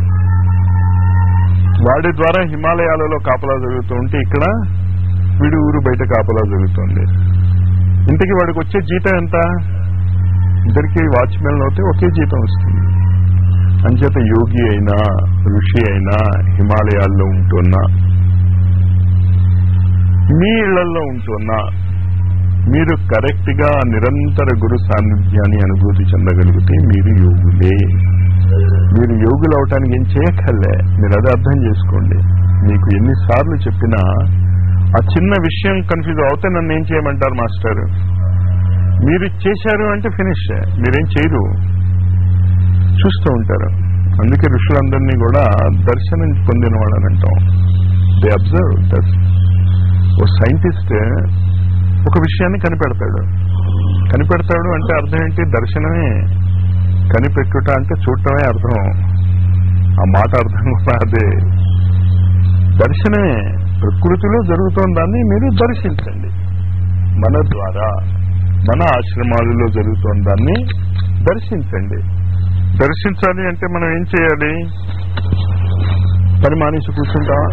వాడి ద్వారా హిమాలయాలలో కాపలా జరుగుతూ ఉంటే ఇక్కడ వీడి ఊరు బయట కాపలా జరుగుతుంది. ఇంతకీ వాడికి వచ్చే జీతం ఎంత? ఇద్దరికి వాచ్మెన్ అయితే ఒకే జీతం వస్తుంది. అంచేత యోగి అయినా ఋషి అయినా హిమాలయాల్లో ఉంటున్నా, మీ ఇళ్లలో ఉంటున్నా, మీరు కరెక్ట్ గా నిరంతర గురు సాన్నిధ్యాన్ని అనుభూతి చెందగలిగితే మీరు యోగులే. మీరు యోగులు అవటానికి ఏం చేయక్కర్లే. మీరు అది అర్థం చేసుకోండి. మీకు ఎన్నిసార్లు చెప్పినా ఆ చిన్న విషయం కన్ఫ్యూజ్ అవుతే నన్ను ఏం చేయమంటారు మాస్టర్? మీరు చేశారు అంటే ఫినిష్. మీరేం చేయరు, చూస్తూ ఉంటారు. అందుకే ఋషులందరినీ కూడా దర్శనం పొందిన వాళ్ళని అంటాం. They observe that. ఓ సైంటిస్ట్ ఒక విషయాన్ని కనిపెడతాడు అంటే అర్థం ఏంటి? దర్శనమే. కనిపెట్టుట అంటే చూడటమే అర్థం. ఆ మాట అర్థం కూడా అదే. దర్శనమే. ప్రకృతిలో జరుగుతున్న దాన్ని మీరు దర్శించండి. మన ద్వారా, మన ఆశ్రమాలలో జరుగుతున్న దాన్ని దర్శించండి. దర్శించాలి అంటే మనం ఏం చేయాలి? పని మానేసి కూర్చుంటావా?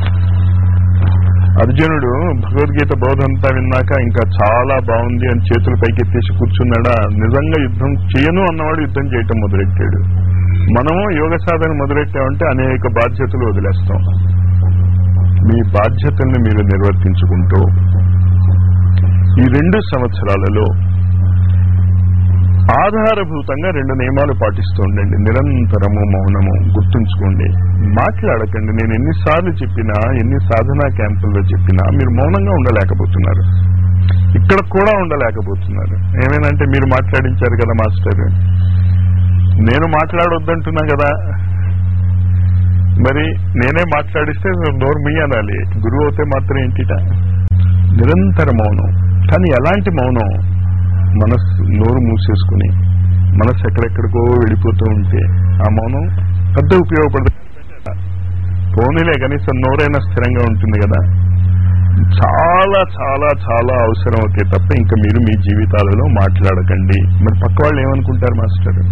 అర్జునుడు భగవద్గీత బోధంతా విన్నాక ఇంకా చాలా బాగుంది అని చేతులు పైకెత్తేసి కూర్చున్నాడా? నిజంగా యుద్ధం చేయను అన్నవాడు యుద్ధం చేయటం మొదలెట్టాడు. మనము యోగ సాధన మొదలెట్టామంటే అనేక బాధ్యతలు వదిలేస్తాం. మీ బాధ్యతల్ని మీరు నిర్వర్తించుకుంటూ ఈ 2 సంవత్సరాలలో ఆధారభూతంగా 2 నియమాలు పాటిస్తూ ఉండండి. నిరంతరము మౌనము. గుర్తుంచుకోండి, మాట్లాడకండి. నేను ఎన్నిసార్లు చెప్పినా, ఎన్ని సాధనా క్యాంపుల్లో చెప్పినా మీరు మౌనంగా ఉండలేకపోతున్నారు. ఇక్కడ కూడా ఉండలేకపోతున్నారు. ఏమేనంటే మీరు మాట్లాడించారు కదా మాస్టర్, నేను మాట్లాడొద్దంటున్నా కదా, మరి నేనే మాట్లాడిస్తే నోరు మీ అనాలి. గురువు అయితే మాత్రం ఏంటిట? నిరంతర మౌనం. కానీ ఎలాంటి మౌనం? మనస్సు నోరు మూసేసుకుని మనస్సు ఎక్కడెక్కడికో వెళ్ళిపోతూ ఉంటే ఆ మౌనం పెద్ద ఉపయోగపడదు. పోనీలే, కనీసం నోరైనా స్థిరంగా ఉంటుంది కదా. చాలా చాలా చాలా అవసరం అవుతాయి తప్ప ఇంకా మీరు మీ జీవితాలలో మాట్లాడకండి. మరి పక్క వాళ్ళు ఏమనుకుంటారు మాస్టర్?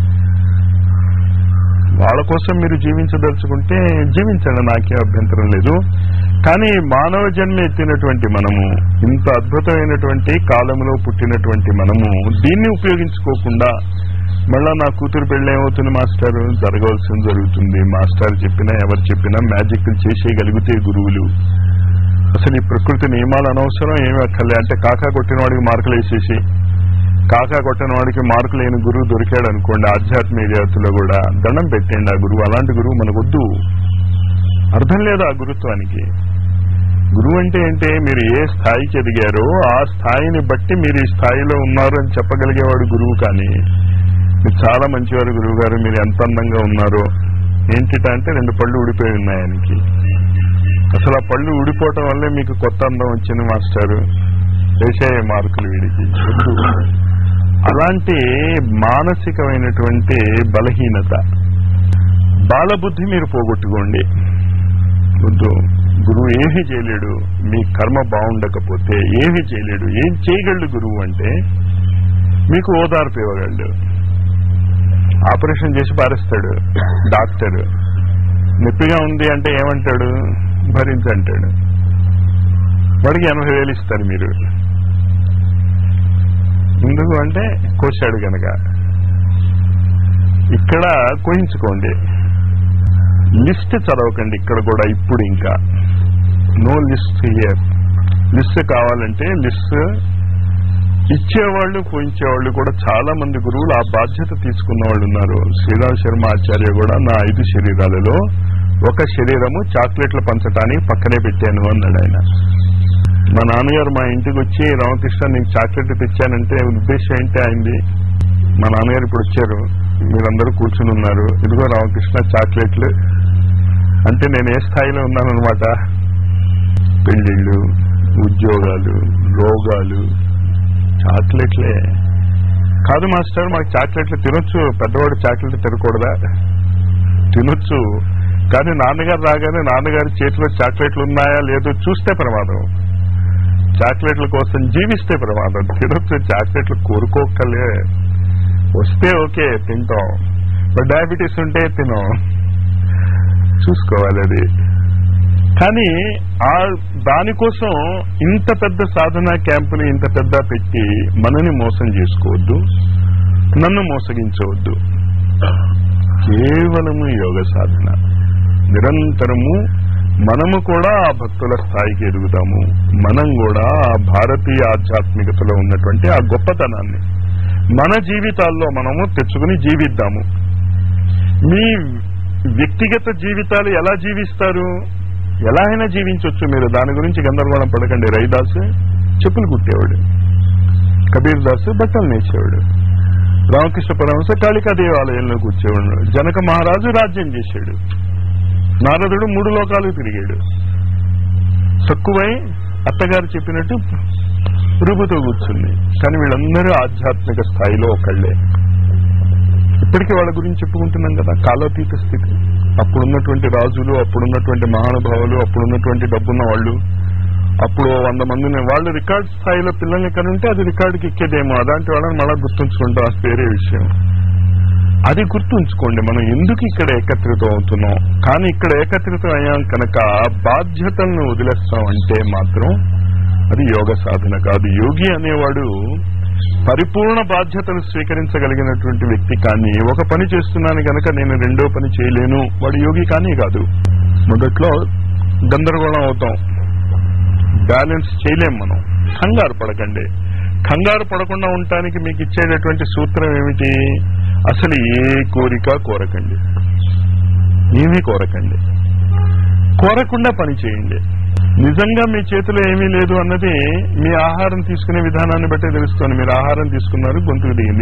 వాళ్ళ కోసం మీరు జీవించదలుచుకుంటే జీవించండి, నాకే అభ్యంతరం లేదు. కానీ మానవ జన్మ ఎత్తినటువంటి మనము, ఇంత అద్భుతమైనటువంటి కాలంలో పుట్టినటువంటి మనము దీన్ని ఉపయోగించుకోకుండా మళ్ళా నా కూతురు పెళ్ళి ఏమవుతుంది మాస్టర్? జరగవలసింది జరుగుతుంది. మాస్టర్ చెప్పినా ఎవరు చెప్పినా మ్యాజిక్లు చేసేయగలిగితే గురువులు. అసలు ఈ ప్రకృతి నియమాలు అనవసరం, ఏమి అక్కర్లే. అంటే కాకా కొట్టిన వాడికి మార్కులు వేసేసి, కాకా కొట్టిన వాడికి మార్కు లేని గురువు దొరికాడు అనుకోండి, ఆధ్యాత్మిక జగత్తులో కూడా దండం పెట్టండి ఆ గురువు. అలాంటి గురువు మనకొద్దు. అర్థం లేదు ఆ గురుత్వానికి. గురువు అంటే ఏంటి? మీరు ఏ స్థాయికి ఎదిగారో ఆ స్థాయిని బట్టి మీరు ఈ స్థాయిలో ఉన్నారు అని చెప్పగలిగేవాడు గురువు. కానీ మీరు చాలా మంచివారు గురువు గారు, మీరు ఎంత అందంగా ఉన్నారో. ఏంటిట అంటే 2 పళ్ళు ఊడిపోయి ఉన్నాయి ఆయనకి. అసలు ఆ పళ్ళు ఊడిపోవటం వల్లే మీకు కొత్త అందం వచ్చింది మాస్టారు, వేసే మార్కులు వీడికి. అలాంటి మానసికమైనటువంటి బలహీనత, బాలబుద్ధి మీరు పోగొట్టుకోండి. వద్దు. గురువు ఏమీ చేయలేడు. మీ కర్మ బాగుండకపోతే ఏమీ చేయలేడు. ఏం చేయగలడు గురువు అంటే? మీకు ఓదార్పు ఇవ్వగలడు. ఆపరేషన్ చేసి పారేస్తాడు డాక్టర్. నొప్పిగా ఉంది అంటే ఏమంటాడు? భరించంటాడు. వాడికి 80,000 ఇస్తారు మీరు. ఎందుకు అంటే కోశాడు కనుక. ఇక్కడ కోయించుకోండి. లిస్ట్ చదవకండి ఇక్కడ కూడా. ఇప్పుడు ఇంకా నో లిస్ట్ హియర్. లిస్ట్ కావాలంటే లిస్ట్ ఇచ్చేవాళ్ళు, పోయించేవాళ్ళు కూడా చాలా మంది గురువులు ఆ బాధ్యత తీసుకున్న వాళ్ళు ఉన్నారు. శ్రీరామ్ శర్మ ఆచార్య కూడా నా 5 శరీరాలలో ఒక శరీరము చాక్లెట్లు పంచడానికి పక్కనే పెట్టాను అన్నాడు ఆయన. మా నాన్నగారు మా ఇంటికి వచ్చి, రామకృష్ణ నీకు చాక్లెట్ తెచ్చానంటే ఉద్దేశం ఏంటి అయింది? మా నాన్నగారు ఇప్పుడు వచ్చారు, మీరందరూ కూర్చుని ఉన్నారు, ఇదిగో రామకృష్ణ చాక్లెట్లు అంటే నేను ఏ స్థాయిలో ఉన్నానన్నమాట? పెళ్లిళ్ళు, ఉద్యోగాలు, రోగాలు, చాక్లెట్లే కాదు మాస్టర్. మాకు చాక్లెట్లు తినొచ్చు, పెద్దవాడు చాక్లెట్లు తినకూడదా? తినొచ్చు. కానీ నాన్నగారు రాగానే నాన్నగారి చేతిలో చాక్లెట్లు ఉన్నాయా లేదో చూస్తే ప్రమాదం. చాక్లెట్ల కోసం జీవిస్తే ప్రమాదం. తినొచ్చు, చాక్లెట్లు కోరుకోకలే. వస్తే ఓకే తింటాం, డయాబెటీస్ ఉంటే తినం. చూసుకోవాలి అది. కానీ ఆ దానికోసం ఇంత పెద్ద సాధనా క్యాంపుని ఇంత పెద్ద పెట్టి మనని మోసం చేసుకోవద్దు, నన్ను మోసగించవద్దు. కేవలము యోగ సాధన, నిరంతరము మనము కూడా ఆ భక్తుల స్థాయికి ఎదుగుతాము. మనం కూడా ఆ భారతీయ ఆధ్యాత్మికతలో ఉన్నటువంటి ఆ గొప్పతనాన్ని మన జీవితాల్లో మనము తెచ్చుకుని జీవిద్దాము. మీ వ్యక్తిగత జీవితాలు ఎలా జీవిస్తారు? ఎలా అయినా జీవించవచ్చు మీరు, దాని గురించి గందరగోళం పడకండి. రవిదాసు చెప్పులు కుట్టేవాడు, కబీర్ దాసు బట్టలు నేర్చేవాడు, రామకృష్ణ పరమహంస కాళికా దేవాలయంలో కూర్చేవాడు, జనక మహారాజు రాజ్యం చేశాడు, నారదుడు 3 లోకాలు తిరిగాడు, తక్కువై అత్తగారు చెప్పినట్టు రుబుతో కూర్చుంది. కానీ వీళ్ళందరూ ఆధ్యాత్మిక స్థాయిలో ఒకళ్ళే. ఇప్పటికీ వాళ్ళ గురించి చెప్పుకుంటున్నాం కదా, కాలాతీత స్థితి. అప్పుడున్నటువంటి రాజులు, అప్పుడున్నటువంటి మహానుభావులు, అప్పుడున్నటువంటి డబ్బున్న వాళ్ళు, అప్పుడు 100 మందిని వాళ్ళు రికార్డ్ స్థాయిలో పిల్లల్ని కనుంటే అది రికార్డుకి ఎక్కేదేమో. అలాంటి వాళ్ళని మళ్ళా గుర్తుంచుకుంటాం, అది వేరే విషయం. అది గుర్తుంచుకోండి, మనం ఎందుకు ఇక్కడ ఏకత్రితం అవుతున్నాం. కానీ ఇక్కడ ఏకత్రితం అయ్యాం కనుక బాధ్యతలను వదిలేస్తాం అంటే మాత్రం అది యోగ సాధన కాదు. యోగి అనేవాడు పరిపూర్ణ బాధ్యతలు స్వీకరించగలిగినటువంటి వ్యక్తి. కానీ ఒక పని చేస్తున్నాను కనుక నేను రెండో పని చేయలేను, వాడు యోగి కానీ కాదు. మొదట్లో గందరగోళం అవుతాం, బ్యాలెన్స్ చేయలేం మనం. కంగారు పడకండి. కంగారు పడకుండా ఉండటానికి మీకు ఇచ్చేటటువంటి సూత్రం ఏమిటి? అసలు ఏ కోరిక కోరకండి, ఏమీ కోరకండి, కోరకుండా పని చేయండి. నిజంగా మీ చేతిలో ఏమీ లేదు అన్నది మీ ఆహారం తీసుకునే విధానాన్ని బట్టే తెలుస్తుంది. మీరు ఆహారం తీసుకున్నారు, గొంతుకు దిగింది,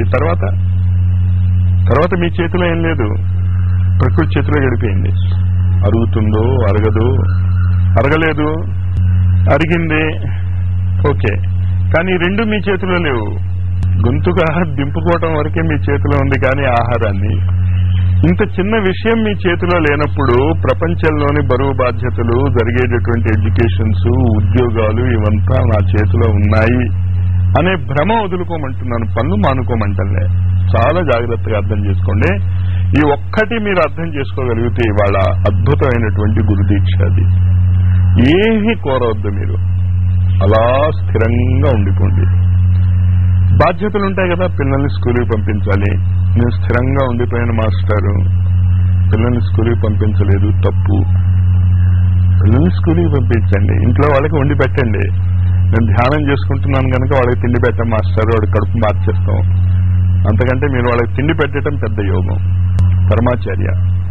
తర్వాత మీ చేతిలో ఏం లేదు, ప్రకృతి చేతిలో గడిపోయింది. అరుగుతుందో అరగదు, అరగలేదు, అరిగింది, ఓకే. కానీ 2 మీ చేతిలో లేవు. గొంతుగా దింపుకోవటం వరకే మీ చేతిలో ఉంది, కానీ ఆహారాన్ని. ఇంత చిన్న విషయం మీ చేతిలో లేనప్పుడు ప్రపంచంలోని బరువు బాధ్యతలు, జరిగేటటువంటి ఎడ్యుకేషన్స్, ఉద్యోగాలు ఇవంతా నా చేతిలో ఉన్నాయి అనే భ్రమ వదులుకోమంటున్నాను, పనులు మానుకోమంటలే. చాలా జాగ్రత్తగా అర్థం చేసుకోండి. ఈ ఒక్కటి మీరు అర్థం చేసుకోగలిగితే ఇవాళ అద్భుతమైనటువంటి గురుదీక్ష. అది ఏమీ కోరవద్దు, మీరు అలా స్థిరంగా ఉండిపోండి. బాధ్యతలు ఉంటాయి కదా, పిల్లల్ని స్కూల్కి పంపించాలి. నేను స్థిరంగా ఉండిపోయిన మాస్టారు, పిల్లల్ని స్కూల్కి పంపించలేదు, తప్పు. పిల్లల్ని స్కూల్కి పంపించండి, ఇంట్లో వాళ్ళకి వండి పెట్టండి. నేను ధ్యానం చేసుకుంటున్నాను కనుక వాళ్ళకి తిండి పెట్టం మాస్టారు, వాడి కడుపు మార్చేస్తాం. అంతకంటే మీరు వాళ్ళకి తిండి పెట్టడం పెద్ద యోగం. పరమాచార్య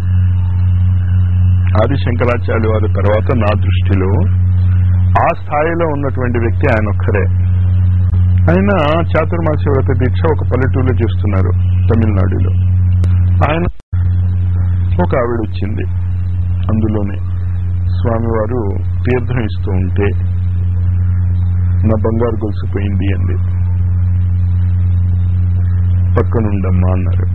ఆది శంకరాచార్య వారి తర్వాత నా దృష్టిలో ఆ స్థాయిలో ఉన్నటువంటి వ్యక్తి ఆయన ఒక్కరే. ఆయన చాతుర్మాస్య వ్రత దీక్ష ఒక పల్లెటూరులో చేస్తున్నారు, తమిళనాడులో. ఆయన ఒక ఆవిడ వచ్చింది, అందులోనే స్వామివారు తీర్థం ఇస్తూ ఉంటే నా బంగారు గొలుసుపోయింది అంది. పక్కనుండమ్మా అన్నారు.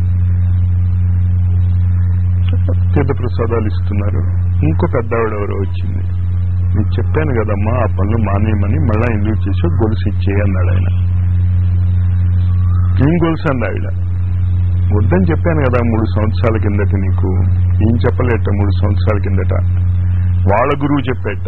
తీర్థ ప్రసాదాలు ఇస్తున్నారు. ఇంకో పెద్దవాడు ఎవరో వచ్చింది. నేను చెప్పాను కదమ్మా ఆ పనులు మానేయమని, మళ్ళా ఎందుకు చేసో గొలుసు ఇచ్చేయి అన్నాడు ఆయన. ఏం గొలుసు అంది ఆవిడ. వద్దని చెప్పాను కదా 3 సంవత్సరాల కిందట, నీకు ఏం చెప్పలేట 3 సంవత్సరాల కిందట వాళ్ళ గురువు చెప్పేట.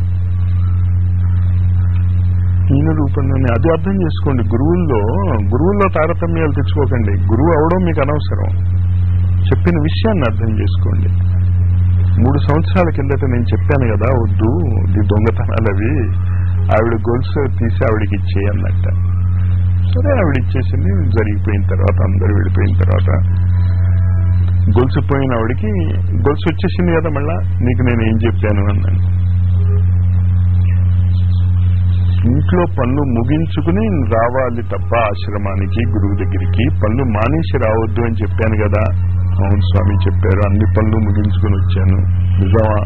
ఈయన రూపంలోనే అది అర్థం చేసుకోండి. గురువుల్లో తారతమ్యాలు తెచ్చుకోకండి. గురువు అవడం మీకు అనవసరం, చెప్పిన విషయాన్ని అర్థం చేసుకోండి. 3 సంవత్సరాల కిందట నేను చెప్పాను కదా వద్దు ఈ దొంగతనాలు అవి, ఆవిడ గొలుసు తీసి ఆవిడకి ఇచ్చేయి అన్నట్ట. సరే ఆవిడ ఇచ్చేసింది. జరిగిపోయిన తర్వాత, అందరూ వెళ్ళిపోయిన తర్వాత గొలుసు పోయిన ఆవిడకి గొలుసు వచ్చేసింది కదా, మళ్ళా నీకు నేను ఏం చెప్పాను అన్నాను. ఇంట్లో పనులు ముగించుకుని రావాలి తప్ప ఆశ్రమానికి, గురువు దగ్గరికి. పనులు మానేసి రావద్దు అని చెప్పాను కదా. అవును స్వామి చెప్పారు, అన్ని పనులు ముగించుకుని వచ్చాను. నిజమా?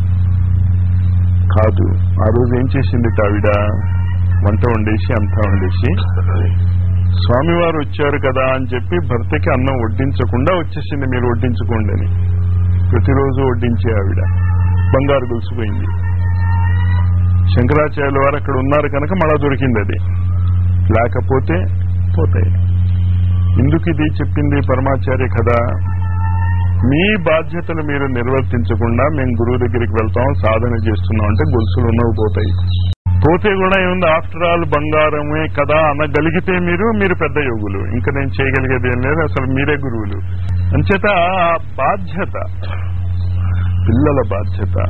కాదు. ఆ రోజు ఏం చేసింది ఆవిడ? వంట వండేసి అంతా వండేసి స్వామివారు వచ్చారు కదా అని చెప్పి భర్తకి అన్నం వడ్డించకుండా వచ్చేసింది. మీరు వడ్డించుకోండి అని ప్రతిరోజు వడ్డించే ఆవిడ బంగారు గొలుసుపోయింది. శంకరాచార్యుల వారు అక్కడ ఉన్నారు కనుక మళ్ళా దొరికింది. అది లేకపోతే పోతాయి. ఎందుకు ఇది చెప్పింది పరమాచార్య కథ? మీ బాధ్యతలు మీరు నిర్వర్తించకుండా మేము గురువు దగ్గరికి వెళ్తాం, సాధన చేస్తున్నాం అంటే గొలుసులు ఉన్నవి పోతాయి. పోతే కూడా ఏముంది, ఆఫ్టర్ ఆల్ బంగారమే కదా అనగలిగితే మీరు పెద్ద యోగులు. ఇంకా నేను చేయగలిగేది ఏం లేదు, అసలు మీరే గురువులు. అంచేత ఆ బాధ్యత, పిల్లల బాధ్యత,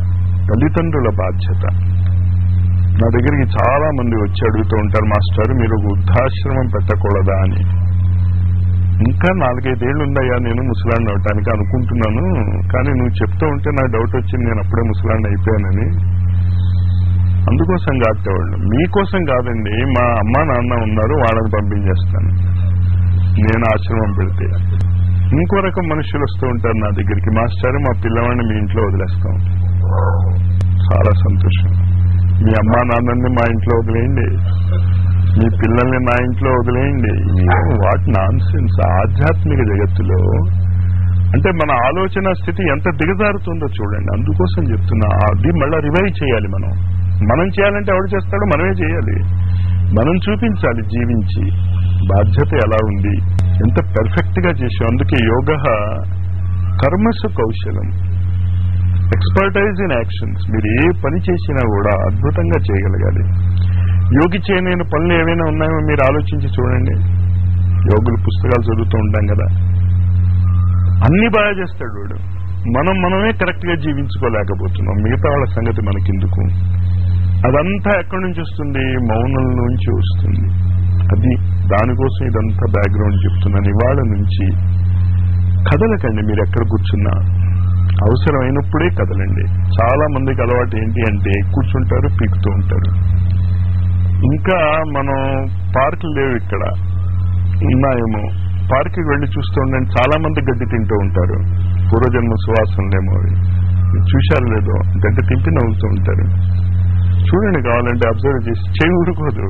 తల్లిదండ్రుల బాధ్యత. నా దగ్గరికి చాలా మంది వచ్చి అడుగుతూ ఉంటారు, మాస్టర్ మీరు ఒక వృద్ధాశ్రమం పెట్టకూడదా అని. ఇంకా 4-5 ఏళ్ళు ఉందయ్యా నేను ముసలాడిని అవటానికి అనుకుంటున్నాను, కానీ నువ్వు చెప్తూ ఉంటే నాకు డౌట్ వచ్చింది నేను అప్పుడే ముసలాడిని అయిపోయానని. అందుకోసం కాదేవాళ్ళు, మీకోసం కాదండి. మా అమ్మ నాన్న ఉన్నారు, వాళ్ళని పంపించేస్తాను నేను ఆశ్రమం పెడితే. ఇంకో రకం మనుషులు వస్తూ ఉంటారు నా దగ్గరికి, మాస్టర్ మా పిల్లవాడిని మీ ఇంట్లో వదిలేస్తాం. చాలా సంతోషం. మీ అమ్మా నాన్నని మా ఇంట్లో వదిలేయండి, మీ పిల్లల్ని నా ఇంట్లో వదిలేయండి. What nonsense. ఆధ్యాత్మిక జగత్తులో అంటే మన ఆలోచన స్థితి ఎంత దిగజారుతుందో చూడండి. అందుకోసం చెప్తున్నా, అది మళ్ళా రివైవ్ చేయాలి. మనం చేయాలంటే ఎవడు చేస్తాడో మనమే చేయాలి. మనం చూపించాలి జీవించి బాధ్యత ఎలా ఉంది, ఎంత పెర్ఫెక్ట్ గా చేసాం. అందుకే యోగ కర్మసు కౌశలం, ఎక్స్పర్టైజ్ ఇన్ యాక్షన్స్. మీరు ఏ పని చేసినా కూడా అద్భుతంగా చేయగలగాలి. యోగి చేయలేని పనులు ఏవైనా ఉన్నాయో మీరు ఆలోచించి చూడండి. యోగులు పుస్తకాలు చదువుతూ ఉంటాం కదా, అన్ని బాగా చేస్తాడు వాడు. మనమే కరెక్ట్ గా జీవించుకోలేకపోతున్నాం. మిగతా వాళ్ళ సంగతి మనకెందుకు? అదంతా ఎక్కడి నుంచి వస్తుంది? మౌనం నుంచి వస్తుంది. అది దానికోసం ఇదంతా బ్యాక్గ్రౌండ్ చెప్తున్నాను. ఇవాళ నుంచి కదలకండి. మీరు ఎక్కడ కూర్చున్నా అవసరమైనప్పుడే కదలండి. చాలా మందికి అలవాటు ఏంటి అంటే కూర్చుంటారు, పీకుతూ ఉంటారు. ఇంకా మనం పార్కులు లేవు ఇక్కడ, ఉన్నాయేమో పార్కుకి వెళ్ళి చూస్తూ ఉండండి. చాలా మంది గడ్డి తింటూ ఉంటారు, పూర్వజన్మ సువాసనలేమో అవి. చూశారు లేదో, గడ్డి తింపి నవ్వుతూ ఉంటారు. చూడండి, కావాలంటే అబ్జర్వ్ చేసి. చేయి ఊరుకోదు,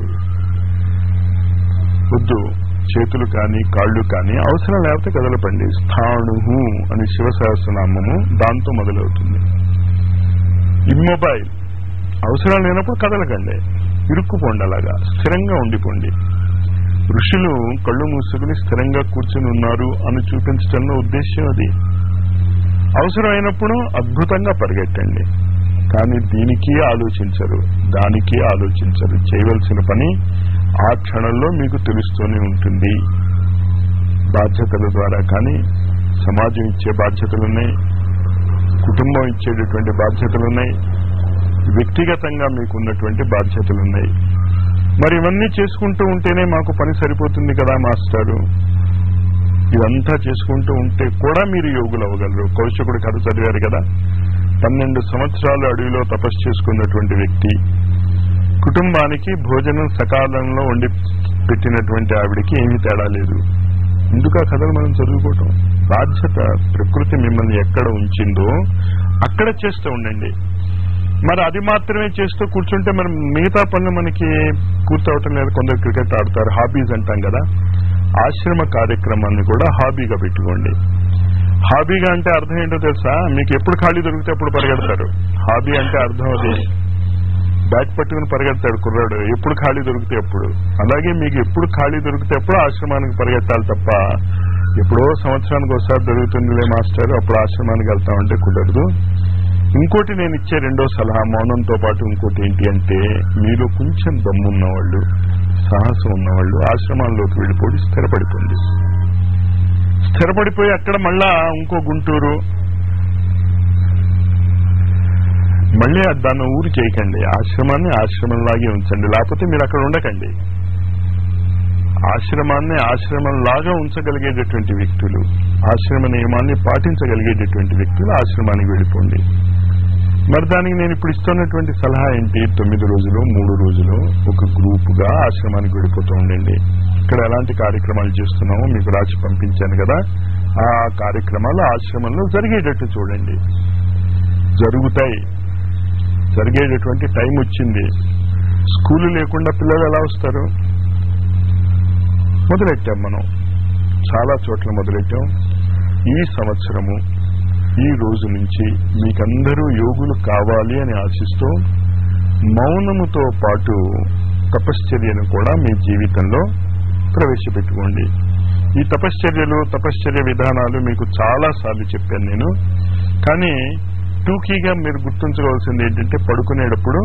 వద్దు. చేతులు కానీ కాళ్ళు కానీ అవసరం లేకపోతే కదలపండి. స్థాణు అని శివ సహస్రనామము దాంతో మొదలవుతుంది. ఇమ్మొబైల్, అవసరం లేనప్పుడు కదలకండి, ఇరుక్కుపోండి, అలాగా స్థిరంగా ఉండిపోండి. ఋషులు కళ్ళు మూసుకుని స్థిరంగా కూర్చుని ఉన్నారు అని చూపించడంలో ఉద్దేశం అది. అవసరమైనప్పుడు అద్భుతంగా పరిగెట్టండి, కానీ దీనికి ఆలోచించరు, దానికి ఆలోచించరు. చేయవలసిన పని ఆ క్షణంలో మీకు తెలుస్తూనే ఉంటుంది. బాధ్యతల ద్వారా కానీ సమాజం ఇచ్చే బాధ్యతలున్నాయి, కుటుంబం ఇచ్చేటటువంటి బాధ్యతలున్నాయి, వ్యక్తిగతంగా మీకున్నటువంటి బాధ్యతలున్నాయి. మరి ఇవన్నీ చేసుకుంటూ ఉంటేనే మాకు పని సరిపోతుంది కదా మాస్టారు. ఇదంతా చేసుకుంటూ ఉంటే కూడా మీరు యోగులు అవ్వగలరు. కౌశికుడు కథ చదివారు కదా, 12 సంవత్సరాలు అడవిలో తపస్సు చేసుకున్నటువంటి వ్యక్తి, కుటుంబానికి భోజనం సకాలంలో వండి పెట్టినటువంటి ఆవిడికి ఏమీ తేడా లేదు. ఎందుకు ఆ కథలు మనం చదువుకోవటం? బాధ్యత. ప్రకృతి మిమ్మల్ని ఎక్కడ ఉంచిందో అక్కడ చేస్తూ ఉండండి. మరి అది మాత్రమే చేస్తూ కూర్చుంటే మరి మిగతా పనులు మనకి పూర్తవటం లేదు. కొందరు క్రికెట్ ఆడతారు, హాబీస్ అంటాం కదా. ఆశ్రమ కార్యక్రమాన్ని కూడా హాబీగా పెట్టుకోండి. హాబీగా అంటే అర్థం ఏంటో తెలుసా? మీకు ఎప్పుడు ఖాళీ దొరికితే అప్పుడు పరిగెడతారు. హాబీ అంటే అర్థం అది. బ్యాట్ పట్టుకుని పరిగెడతాడు కుర్రాడు, ఎప్పుడు ఖాళీ దొరికితే అప్పుడు. అలాగే మీకు ఎప్పుడు ఖాళీ దొరికితే అప్పుడు ఆశ్రమానికి పరిగెత్తాలి తప్ప ఎప్పుడో సంవత్సరానికి ఒకసారి దొరుకుతుందిలే మాస్టర్ అప్పుడు ఆశ్రమానికి వెళ్తామంటే కుదరదు. ఇంకోటి నేను ఇచ్చే రెండో సలహా, మౌనంతో పాటు ఇంకోటి ఏంటి అంటే, మీలో కొంచెం దమ్మున్నవాళ్ళు, సాహసం ఉన్నవాళ్ళు ఆశ్రమాల్లోకి వెళ్ళిపోయి స్థిరపడిపోండి. స్థిరపడిపోయి అక్కడ మళ్ళా ఇంకో గుంటూరు, మళ్ళీ దాన్ని ఊరు చేయకండి. ఆశ్రమాన్ని ఆశ్రమంలాగే ఉంచండి, లేకపోతే మీరు అక్కడ ఉండకండి. ఆశ్రమాన్ని ఆశ్రమంలాగా ఉంచగలిగేటటువంటి వ్యక్తులు, ఆశ్రమ నియమాన్ని పాటించగలిగేటటువంటి వ్యక్తులు ఆశ్రమానికి వెళ్ళిపోండి. మరి దానికి నేను ఇప్పుడు ఇస్తున్నటువంటి సలహా ఏంటి? 9 రోజులు 3 రోజులు ఒక గ్రూపుగా ఆశ్రమానికి వెళ్ళిపోతూ ఉండండి. ఇక్కడ ఎలాంటి కార్యక్రమాలు చేస్తున్నామో మీకు రాసి పంపించాను కదా, ఆ కార్యక్రమాలు ఆశ్రమంలో జరిగేటట్టు చూడండి. జరుగుతాయి, జరిగేటటువంటి టైం వచ్చింది. స్కూలు లేకుండా పిల్లలు ఎలా వస్తారు? మొదలెట్టాం మనం, చాలా చోట్ల మొదలెట్టాం. ఈ సంవత్సరము ఈ రోజు నుంచి మీకందరూ యోగులు కావాలి అని ఆశిస్తూ మౌనముతో పాటు తపశ్చర్యను కూడా మీ జీవితంలో ప్రవేశపెట్టుకోండి. ఈ తపశ్చర్య విధానాలు మీకు చాలా సార్లు చెప్పాను నేను, కానీ టూకీగా మీరు గుర్తుంచుకోవాల్సింది ఏంటంటే, పడుకునేటప్పుడు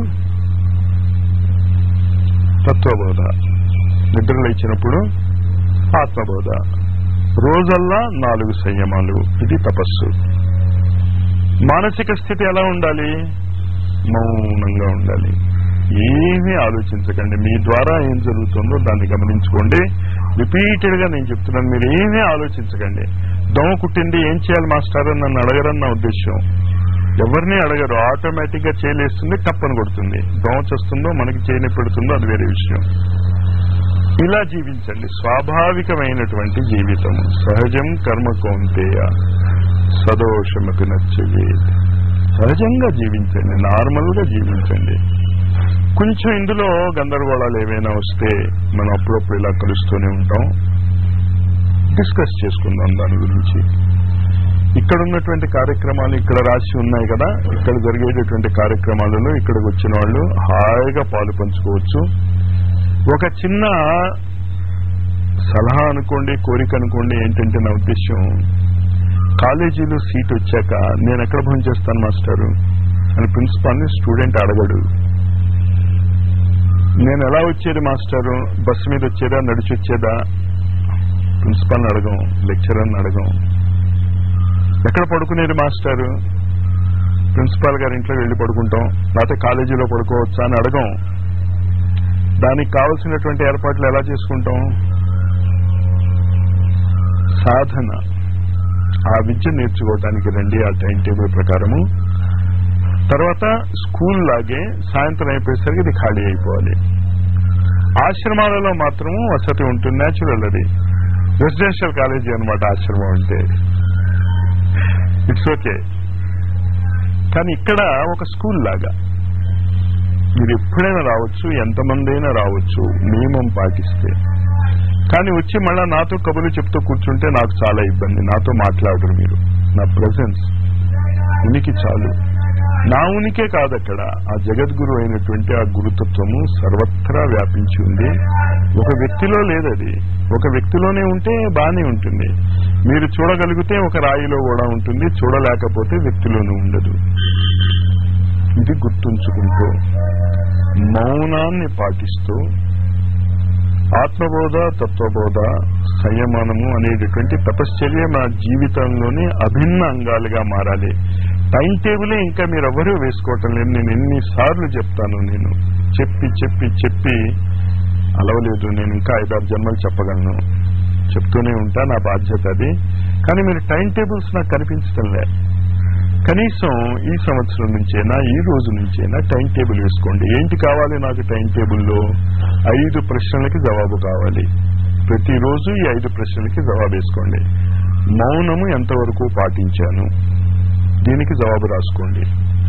తత్వబోధ, నిద్రలు ఇచ్చినప్పుడు ఆత్మబోధ, రోజల్లా 4 సంయమాలు. ఇది తపస్సు. మానసిక స్థితి ఎలా ఉండాలి? మౌనంగా ఉండాలి. ఏమీ ఆలోచించకండి. మీ ద్వారా ఏం జరుగుతుందో దాన్ని గమనించుకోండి. రిపీటెడ్ గా నేను చెప్తున్నాను, మీరు ఏమీ ఆలోచించకండి. దోమ కుట్టింది, ఏం చేయాలి మాస్టర్ అని నన్ను అడగరని నా ఉద్దేశం. ఎవరిని అడగరు. ఆటోమేటిక్ గా చేయలేస్తుంది, టప్పని కొడుతుంది. దోమ చేస్తుందో మనకి చేయని పెడుతుందో అది వేరే విషయం. ఇలా జీవించండి. స్వాభావికమైనటువంటి జీవితం. సహజం కర్మ కౌంతేయ సదోషమకు నచ్చే. సహజంగా జీవించండి, నార్మల్ గా జీవించండి. కొంచెం ఇందులో గందరగోళాలు ఏవైనా వస్తే మనం అప్పుడప్పుడు ఇలా కలుస్తూనే ఉంటాం, డిస్కస్ చేసుకుందాం దాని గురించి. ఇక్కడ ఉన్నటువంటి కార్యక్రమాలు ఇక్కడ రాసి ఉన్నాయి కదా, ఇక్కడ జరిగేటటువంటి కార్యక్రమాలలో ఇక్కడికి వచ్చిన వాళ్ళు హాయిగా పాలు పంచుకోవచ్చు. ఒక చిన్న సలహా అనుకోండి, కోరిక అనుకోండి. ఏంటంటే నా ఉద్దేశం, కాలేజీలో సీట్ వచ్చాక నేను ఎక్కడ భోజనం చేస్తాను మాస్టారు అని ప్రిన్సిపాల్ని స్టూడెంట్ అడగడు. నేను ఎలా వచ్చేది మాస్టారు, బస్సు మీద వచ్చేదా నడిచి వచ్చేదా, ప్రిన్సిపాల్ని అడగం, లెక్చరర్ని అడగం. ఎక్కడ పడుకునేది మాస్టారు, ప్రిన్సిపాల్ గారి ఇంట్లో వెళ్ళి పడుకుంటాం, లేకపోతే కాలేజీలో పడుకోవచ్చా అని అడగం. దానికి కావలసినటువంటి ఏర్పాట్లు ఎలా చేసుకుంటాం? సాధన. ఆ విద్య నేర్చుకోవడానికి రండి ఆ టైం టేబుల్ ప్రకారము. తర్వాత స్కూల్ లాగే సాయంత్రం అయిపోయేసరికి ఇది ఖాళీ అయిపోవాలి. ఆశ్రమాలలో మాత్రము వసతి ఉంటుంది, న్యాచురల్. అది రెసిడెన్షియల్ కాలేజీ అనమాట ఆశ్రమం అంటే. It's okay. కానీ ఇక్కడ ఒక స్కూల్ లాగా మీరు ఎప్పుడైనా రావచ్చు, ఎంతమంది అయినా రావచ్చు, నియమం పాటిస్తే. కానీ వచ్చి మళ్ళా నాతో కబుర్లు చెప్తూ కూర్చుంటే నాకు చాలా ఇబ్బంది. నాతో మాట్లాడరు మీరు. నా ప్రెజెన్స్, ఉనికి చాలు. నా ఉనికే కాదు, అక్కడ ఆ జగద్గురు అయినటువంటి ఆ గురుతత్వము సర్వత్రా వ్యాపించి ఉంది. ఒక వ్యక్తిలో లేదది. ఒక వ్యక్తిలోనే ఉంటే బానే ఉంటుంది. మీరు చూడగలిగితే ఒక రాయిలో కూడా ఉంటుంది, చూడలేకపోతే వ్యక్తిలోనూ ఉండదు. ఇది గుర్తుంచుకుంటూ మౌనాన్ని పాటిస్తూ ఆత్మబోధ, తత్వబోధ, సంయమనము అనేటటువంటి తపశ్చర్య మన జీవితంలోని అభిన్న అంగాలుగా మారాలి. టైం టేబులే ఇంకా మీరు ఎవరూ వేసుకోవటం లేదు. నేను ఎన్నిసార్లు చెప్తాను, నేను చెప్పి చెప్పి చెప్పి అలవలేదు. నేను ఇంకా 5-6 జన్మలు చెప్పగలను, చెప్తూనే ఉంటా, నా బాధ్యత అది. కానీ మీరు టైం టేబుల్స్ నాకు కనిపించడం లే. కనీసం ఈ సంవత్సరం నుంచైనా, ఈ రోజు నుంచైనా టైం టేబుల్ వేసుకోండి. ఏంటి కావాలి నాకు టైం టేబుల్లో? 5 ప్రశ్నలకి జవాబు కావాలి. ప్రతిరోజు ఈ 5 ప్రశ్నలకి జవాబు వేసుకోండి. మౌనము ఎంతవరకు పాటించాను, దీనికి జవాబు రాసుకోండి.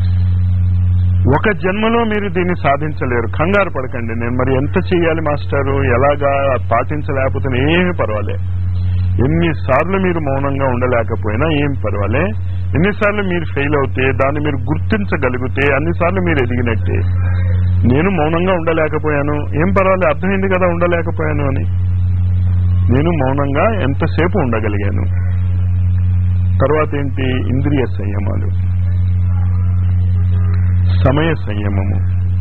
ఒక జన్మలో మీరు దీన్ని సాధించలేరు, కంగారు పడకండి. నేను మరి ఎంత చెయ్యాలి మాస్టారు, ఎలాగా పాటించలేకపోతే ఏమీ పర్వాలే. ఎన్నిసార్లు మీరు మౌనంగా ఉండలేకపోయినా ఏం పర్వాలే. ఎన్నిసార్లు మీరు ఫెయిల్ అవుతే దాన్ని మీరు గుర్తించగలిగితే అన్నిసార్లు మీరు ఎదిగినట్టే. నేను మౌనంగా ఉండలేకపోయాను, ఏం పర్వాలే, అర్థమైంది కదా ఉండలేకపోయాను అని. నేను మౌనంగా ఎంతసేపు ఉండగలిగాను. తర్వాత ఏంటి? ఇంద్రియ సంయమాలు, సమయ సంయమము,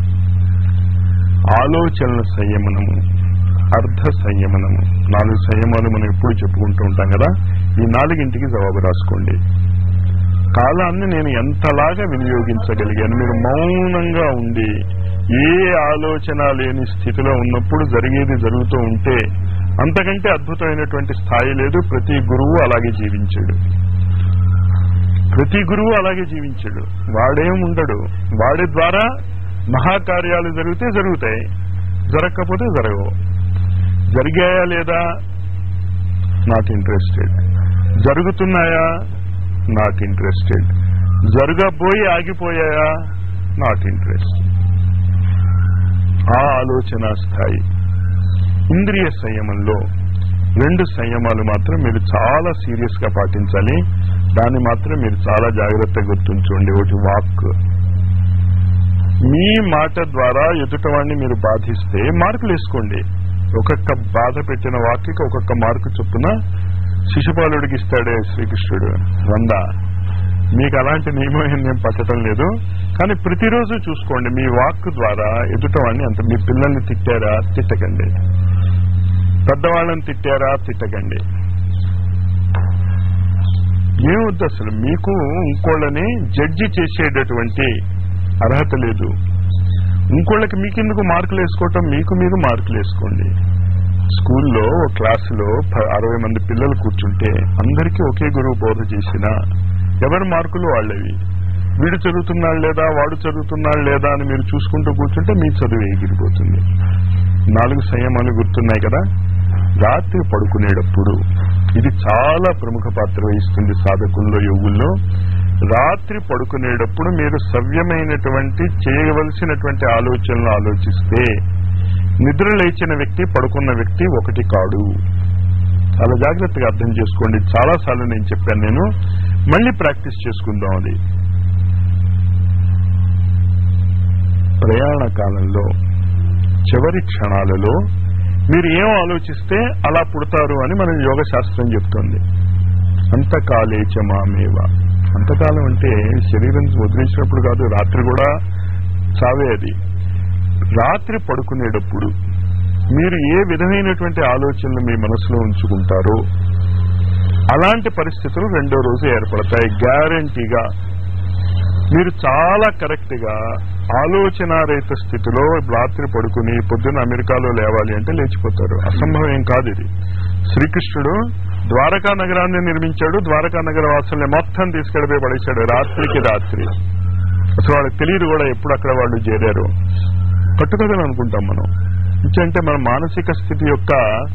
ఆలోచనల సంయమనము, అర్ధ సంయమనము. 4 సంయమాలు మనం ఎప్పుడు చెప్పుకుంటూ ఉంటాం కదా. ఈ 4ంటికి జవాబు రాసుకోండి. కాలాన్ని నేను ఎంతలాగా వినియోగించగలిగాను. మీరు మౌనంగా ఉండి ఏ ఆలోచన లేని స్థితిలో ఉన్నప్పుడు జరిగేది జరుగుతూ ఉంటే అంతకంటే అద్భుతమైనటువంటి స్థాయి లేదు. ప్రతి గురువు అలాగే జీవించాడు. ప్రతి గురువు అలాగే జీవించాడు. వాడేముండడు. వాడి ద్వారా మహాకార్యాలు జరిగితే జరుగుతాయి, జరగకపోతే జరగవు. జరిగాయా లేదా? Not interested. జరుగుతున్నాయా? Not interested. జరగబోయి ఆగిపోయాయా? Not interest. ఆ ఆలోచన స్థాయి. ఇంద్రియ సంయమంలో 2 సంయమాలు మాత్రం మీరు చాలా సీరియస్ గా పాటించాలి. దాన్ని మాత్రం మీరు చాలా జాగ్రత్తగా గుర్తుంచుకోండి. ఒకటి వాక్. మీ మాట ద్వారా ఎదుటవాడిని మీరు బాధిస్తే మార్కులు వేసుకోండి. ఒక్కొక్క బాధ పెట్టిన వాక్యకి ఒక్కొక్క మార్కు చొప్పున శిశుపాలుడికి ఇస్తాడే శ్రీకృష్ణుడు 100. మీకు అలాంటి నియమం ఏం పట్టడం లేదు. కానీ ప్రతిరోజు చూసుకోండి, మీ వాక్ ద్వారా ఎదుటవాడిని అంత. మీ పిల్లల్ని తిట్టారా? తిట్టకండి. పెద్దవాళ్ళని తిట్టారా? తిట్టకండి. ఏమొద్దు అసలు. మీకు ఇంకోళ్ళని జడ్జి చేసేటటువంటి అర్హత లేదు. ఇంకోళ్ళకి మీకెందుకు మార్కులు వేసుకోవటం, మీకు మీరు మార్కులు వేసుకోండి. స్కూల్లో క్లాసులో 60 మంది పిల్లలు కూర్చుంటే అందరికీ ఒకే గురువు బోధ చేసినా ఎవరి మార్కులు వాళ్ళవి. వీడు చదువుతున్నాడు లేదా, వాడు చదువుతున్నాడు లేదా అని మీరు చూసుకుంటూ కూర్చుంటే మీ చదువు ఎగిరిపోతుంది. 4 సంయమాలు గుర్తున్నాయి కదా. రాత్రి పడుకునేటప్పుడు ఇది చాలా ప్రముఖ పాత్ర వహిస్తుంది సాధకుల్లో, యోగుల్లో. రాత్రి పడుకునేటప్పుడు మీరు సవ్యమైనటువంటి చేయవలసినటువంటి ఆలోచనలు ఆలోచిస్తే నిద్ర లేచిన వ్యక్తి పడుకున్న వ్యక్తి ఒకటి కాడు. చాలా జాగ్రత్తగా అర్థం చేసుకోండి. చాలాసార్లు నేను చెప్పాను, నేను మళ్ళీ ప్రాక్టీస్ చేసుకుందాం. అది ప్రయాణ కాలంలో చివరి క్షణాలలో మీరు ఏం ఆలోచిస్తే అలా పుడతారు అని మన యోగ శాస్త్రం చెప్తోంది. అంతకాలేచ మామేవ. అంతకాలం అంటే శరీరం వదిలేసినప్పుడు కాదు, రాత్రి కూడా చావే. అది రాత్రి పడుకునేటప్పుడు మీరు ఏ విధమైనటువంటి ఆలోచనలు మీ మనసులో ఉంచుకుంటారో అలాంటి పరిస్థితులు రెండో రోజు ఏర్పడతాయి గ్యారంటీగా. మీరు చాలా కరెక్ట్ గా ఆలోచనారహిత స్థితిలో రాత్రి పడుకుని పొద్దున్న అమెరికాలో లేవాలి అంటే లేచిపోతారు. అసంభవం ఏం కాదు ఇది. శ్రీకృష్ణుడు ద్వారకా నగరాన్ని నిర్మించాడు, ద్వారకా నగర వాసుల్ని మొత్తం తీసుకెళ్ళిపోయి పడేశాడు రాత్రికి రాత్రి. అసలు వాళ్ళకి తెలియదు కూడా ఎప్పుడు అక్కడ వాళ్ళు చేరారు. కట్టుకథలు అనుకుంటాం మనం. అంటే మన మానసిక స్థితి యొక్క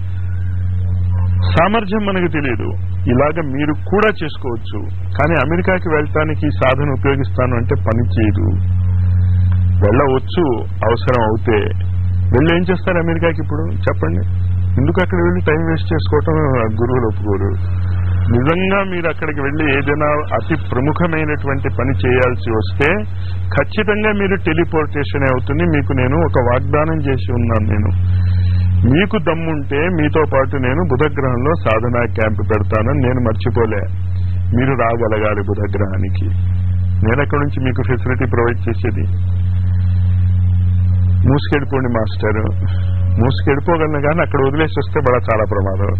సామర్థ్యం మనకు తెలియదు. ఇలాగ మీరు కూడా చేసుకోవచ్చు. కానీ అమెరికాకి వెళ్ళటానికి ఈ సాధన ఉపయోగిస్తాను అంటే పని చేయదు. వెళ్ళవచ్చు అవసరం అవుతే. వెళ్ళి ఏం చేస్తారు అమెరికాకి ఇప్పుడు చెప్పండి? ఎందుకు అక్కడ వెళ్ళి టైం వేస్ట్ చేసుకోవటం గురువులు ఒప్పుకోరు. నిజంగా మీరు అక్కడికి వెళ్ళి ఏదైనా అతి ప్రముఖమైనటువంటి పని చేయాల్సి వస్తే ఖచ్చితంగా మీరు టెలిపోర్టేషన్ అవుతుంది. మీకు నేను ఒక వాగ్దానం చేసి ఉన్నాను. నేను మీకు దమ్ముంటే మీతో పాటు నేను బుధగ్రహంలో సాధనా క్యాంప్ పెడతానని నేను మర్చిపోలే. మీరు రాగలగాలి బుధగ్రహానికి. నేను ఎక్కడి నుంచి మీకు ఫెసిలిటీ ప్రొవైడ్ చేసేది? మూసుకెళ్ళిపోండి మాస్టర్. మూసుకెళ్ళిపోగలను కానీ అక్కడ వదిలేసి వస్తే చాలా ప్రమాదం.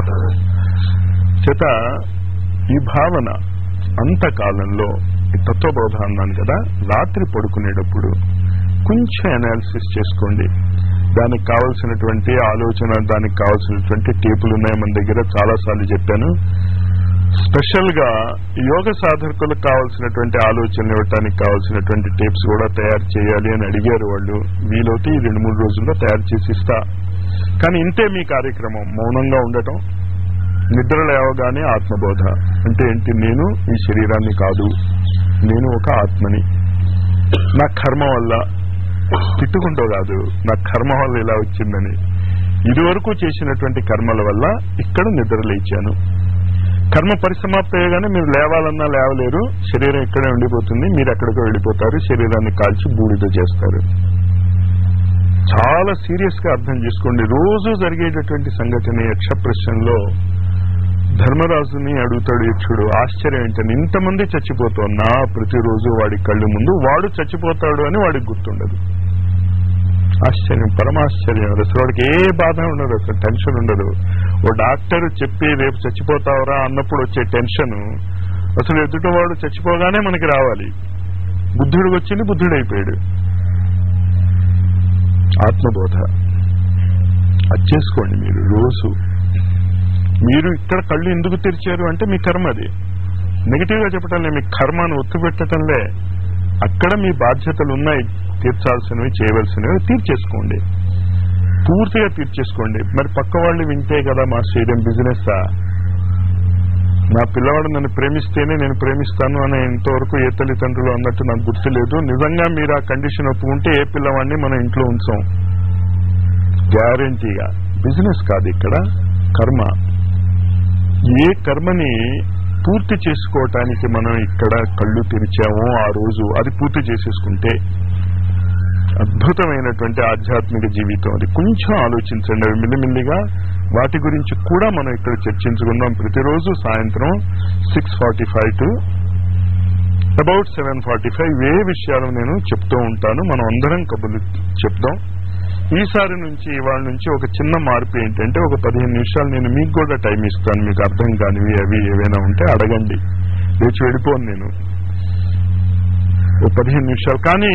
చేత ఈ భావన అంతకాలంలో తత్వబోధ అన్నాను కదా. రాత్రి పడుకునేటప్పుడు కొంచెం అనాలిసిస్ చేసుకోండి. దానికి కావలసినటువంటి ఆలోచన, దానికి కావలసినటువంటి టేపులు ఉన్నాయి మన దగ్గర. చాలాసార్లు చెప్పాను. స్పెషల్ గా యోగ సాధకులకు కావాల్సినటువంటి ఆలోచనలు ఇవ్వటానికి కావాల్సినటువంటి టేప్స్ కూడా తయారు చేయాలి అని అడిగారు వాళ్ళు. వీలైతే ఈ 2-3 రోజుల్లో తయారు చేసి ఇస్తా. కానీ ఇంతే మీ కార్యక్రమం. మౌనంగా ఉండటం, నిద్ర లేవగానే ఆత్మబోధ. అంటే ఏంటి? నేను ఈ శరీరాన్ని కాదు, నేను ఒక ఆత్మని. నా కర్మ వల్ల, తిట్టుకుంటూ కాదు, నా కర్మ వల్ల ఇలా వచ్చిందని. ఇదివరకు చేసినటువంటి కర్మల వల్ల ఇక్కడ నిద్ర లేచాను. కర్మ పరిసమాప్తి అయ్యగానే మీరు లేవాలన్నా లేవలేరు. శరీరం ఇక్కడే ఉండిపోతుంది. మీరు ఎక్కడికో వెళ్ళిపోతారు. శరీరాన్ని కాల్చి బూడిద చేస్తారు. చాలా సీరియస్ గా అర్థం చేసుకోండి. రోజు జరిగేటటువంటి సంఘటన. యక్ష ప్రశ్నలో ధర్మరాజుని అడుగుతాడు యక్షుడు, ఆశ్చర్యం ఏంటని, ఇంతమంది చచ్చిపోతున్నా ప్రతిరోజు వాడి కళ్ళు ముందు వాడు చచ్చిపోతాడు అని వాడికి గుర్తుండదు. ఆశ్చర్యం, పరమాశ్చర్యం. అసలు వాడికి ఏ బాధ ఉండదు, అసలు టెన్షన్ ఉండదు. ఓ డాక్టర్ చెప్పి రేపు చచ్చిపోతావరా అన్నప్పుడు వచ్చే టెన్షన్ అసలు ఎదుటివాడు చచ్చిపోగానే మనకి రావాలి. బుద్ధుడికి వచ్చింది, బుద్ధుడైపోయాడు. ఆత్మబోధ అది చేసుకోండి మీరు రోజు. మీరు ఇక్కడ కళ్ళు ఎందుకు తెరిచారు అంటే మీ కర్మ. అది నెగిటివ్ గా చెప్పటంలే, మీ కర్మను ఒత్తుపెట్టడంలే. అక్కడ మీ బాధ్యతలు ఉన్నాయి, తీర్చాల్సినవి, చేయవలసినవి తీర్చేసుకోండి. పూర్తిగా తీర్చేసుకోండి. మరి పక్క వాళ్ళు వింటే కదా మా శరీరం బిజినెస్. నా పిల్లవాడు నన్ను ప్రేమిస్తేనే నేను ప్రేమిస్తాను అని ఇంతవరకు ఏ తల్లిదండ్రులు అన్నట్టు నాకు గుర్తులేదు. నిజంగా మీరు ఆ కండిషన్ ఒప్పుకుంటే ఏ పిల్లవాడిని మనం ఇంట్లో ఉంచాం గ్యారంటీగా. బిజినెస్ కాదు ఇక్కడ, కర్మ. ఏ కర్మని పూర్తి చేసుకోవటానికి మనం ఇక్కడ కళ్ళు తెరిచామో ఆ రోజు అది పూర్తి చేసేసుకుంటే అద్భుతమైనటువంటి ఆధ్యాత్మిక జీవితం. అది కొంచెం ఆలోచించండి. అవి మెల్లిమెల్లిగా వాటి గురించి కూడా మనం ఇక్కడ చర్చించుకుందాం. ప్రతిరోజు సాయంత్రం 6:45 to about 7:45 ఏ విషయాలు నేను చెప్తూ ఉంటాను. మనం అందరం కబుర్లు చెప్దాం. ఈసారి నుంచి, ఇవాళ నుంచి ఒక చిన్న మార్పు ఏంటంటే, ఒక 15 నిమిషాలు నేను మీకు కూడా టైం ఇస్తాను. మీకు అర్థం కానివి అవి ఏవైనా ఉంటే అడగండి. లేచి వెళ్ళిపోను నేను. ఓ 15 నిమిషాలు. కానీ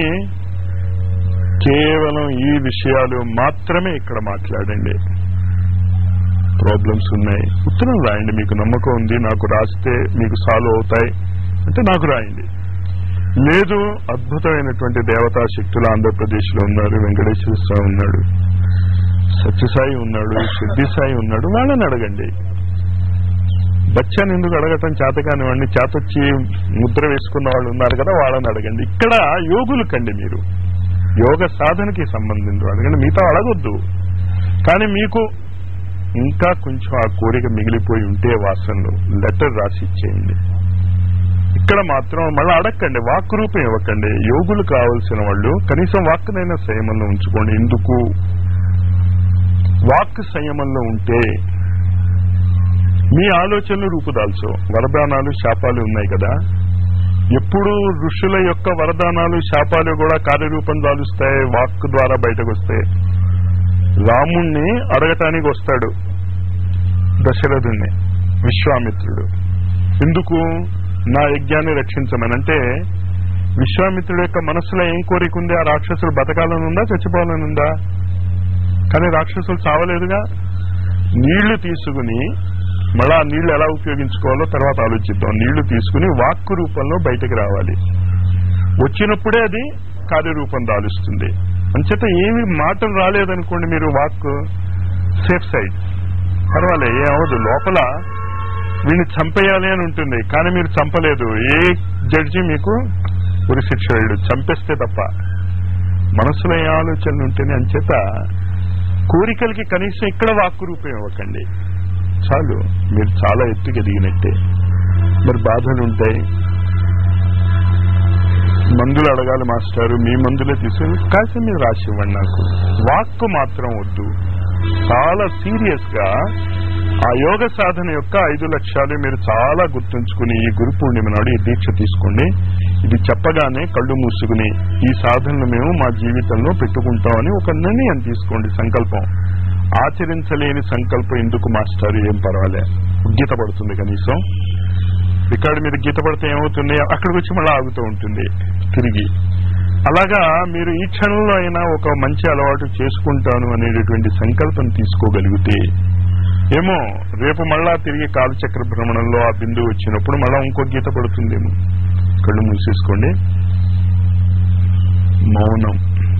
కేవలం ఈ విషయాలు మాత్రమే ఇక్కడ మాట్లాడండి. ప్రాబ్లమ్స్ ఉన్నాయి, ఉత్తరం రాయండి. మీకు నమ్మకం ఉంది, నాకు రాస్తే మీకు సాల్వ్ అవుతాయి అంటే నాకు రాయండి. లేదు, అద్భుతమైనటువంటి దేవతా శక్తులు ఆంధ్రప్రదేశ్లో ఉన్నారు, వెంకటేశ్వర స్వామి ఉన్నాడు, సత్యసాయి ఉన్నాడు, సిద్ధి సాయి ఉన్నాడు, వాళ్ళని అడగండి. బచ్చాన్ని ఎందుకు అడగటం చేత కానివ్వండి, చేతొచ్చి ముద్ర వేసుకున్న వాళ్ళు ఉన్నారు కదా, వాళ్ళని అడగండి. ఇక్కడ యోగులు కండి, మీరు యోగ సాధనకి సంబంధించిన అడగండి, మిగతా అడగొద్దు. కానీ మీకు ఇంకా కొంచెం ఆ కోరిక మిగిలిపోయి ఉంటే వాసనలు లెటర్ రాసి ఇచ్చేయండి. ఇక్కడ మాత్రం మళ్ళీ అడగండి, వాక్ రూపం ఇవ్వకండి. యోగులు కావాల్సిన వాళ్ళు కనీసం వాక్కునైనా సంయమంలో ఉంచుకోండి. ఎందుకు? వాక్ సంయమంలో ఉంటే మీ ఆలోచనలు రూపుదాల్చో. వరదానాలు శాపాలు ఉన్నాయి కదా, ఎప్పుడు ఋషుల యొక్క వరదానాలు శాపాలు కూడా కార్యరూపం దాలుస్తాయి, వాక్ ద్వారా బయటకు వస్తాయి. రాముణ్ణి అడగటానికి వస్తాడు దశరథుణ్ణి విశ్వామిత్రుడు. ఎందుకు? నా యజ్ఞాన్ని రక్షించమని. అంటే విశ్వామిత్రుడు యొక్క మనసులో ఏం కోరిక ఉంది? ఆ రాక్షసులు బతకాలని ఉందా, చచ్చిపోవాలని ఉందా? కానీ రాక్షసులు చావలేదుగా. నీళ్లు తీసుకుని మళ్ళా నీళ్లు ఎలా ఉపయోగించుకోవాలో తర్వాత ఆలోచిద్దాం. నీళ్లు తీసుకుని వాక్కు రూపంలో బయటకు రావాలి. వచ్చినప్పుడే అది కార్యరూపం దాలుస్తుంది. అంచేత ఏమి మాటలు రాలేదనుకోండి, మీరు వాక్ సేఫ్ సైడ్, పర్వాలే, ఏమవదు. లోపల వీడిని చంపేయాలి అని ఉంటుంది, కానీ మీరు చంపలేదు. ఏ జడ్జి మీకు ఉరి శిక్ష వేయడు, చంపేస్తే తప్ప. మనసులో ఏ ఆలోచనలు ఉంటేనే. అంచేత కోరికలకి కనీసం ఇక్కడ వాక్కు రూపం ఇవ్వకండి, చాలు. మీరు చాలా ఎత్తుకు ఎదిగినట్టే. మరి బాధలు ఉంటాయి, మందులు అడగాలి మాస్టారు, మీ మందులే తీసుకుని కాసి మీరు రాసి ఇవ్వండి. నాకు వాక్కు మాత్రం వద్దు. చాలా సీరియస్ గా ఆ యోగ సాధన యొక్క 5 లక్ష్యాలు మీరు చాలా గుర్తుంచుకుని ఈ గురు పూర్ణిమ నాడు ఈ దీక్ష తీసుకోండి. ఇది చెప్పగానే కళ్ళు మూసుకుని ఈ సాధనలు మేము మా జీవితంలో పెట్టుకుంటామని ఒక నిర్ణయం తీసుకోండి, సంకల్పం. ఆచరించలేని సంకల్పం ఎందుకు మాస్టారు? ఏం పర్వాలే, గీత పడుతుంది. కనీసం రికార్డు మీద గీత పడితే ఏమవుతుంది? అక్కడికి వచ్చి మళ్ళీ ఆగుతూ ఉంటుంది తిరిగి. అలాగా మీరు ఈ క్షణంలో అయినా ఒక మంచి అలవాటు చేసుకుంటాను అనేటటువంటి సంకల్పం తీసుకోగలిగితే ఏమో రేపు మళ్ళా తిరిగి కాలచక్ర భ్రమణంలో ఆ బిందువు వచ్చినప్పుడు మళ్ళా ఇంకో గీత పడుతుందేమో. కళ్ళు మూసేసుకోండి. మౌనం,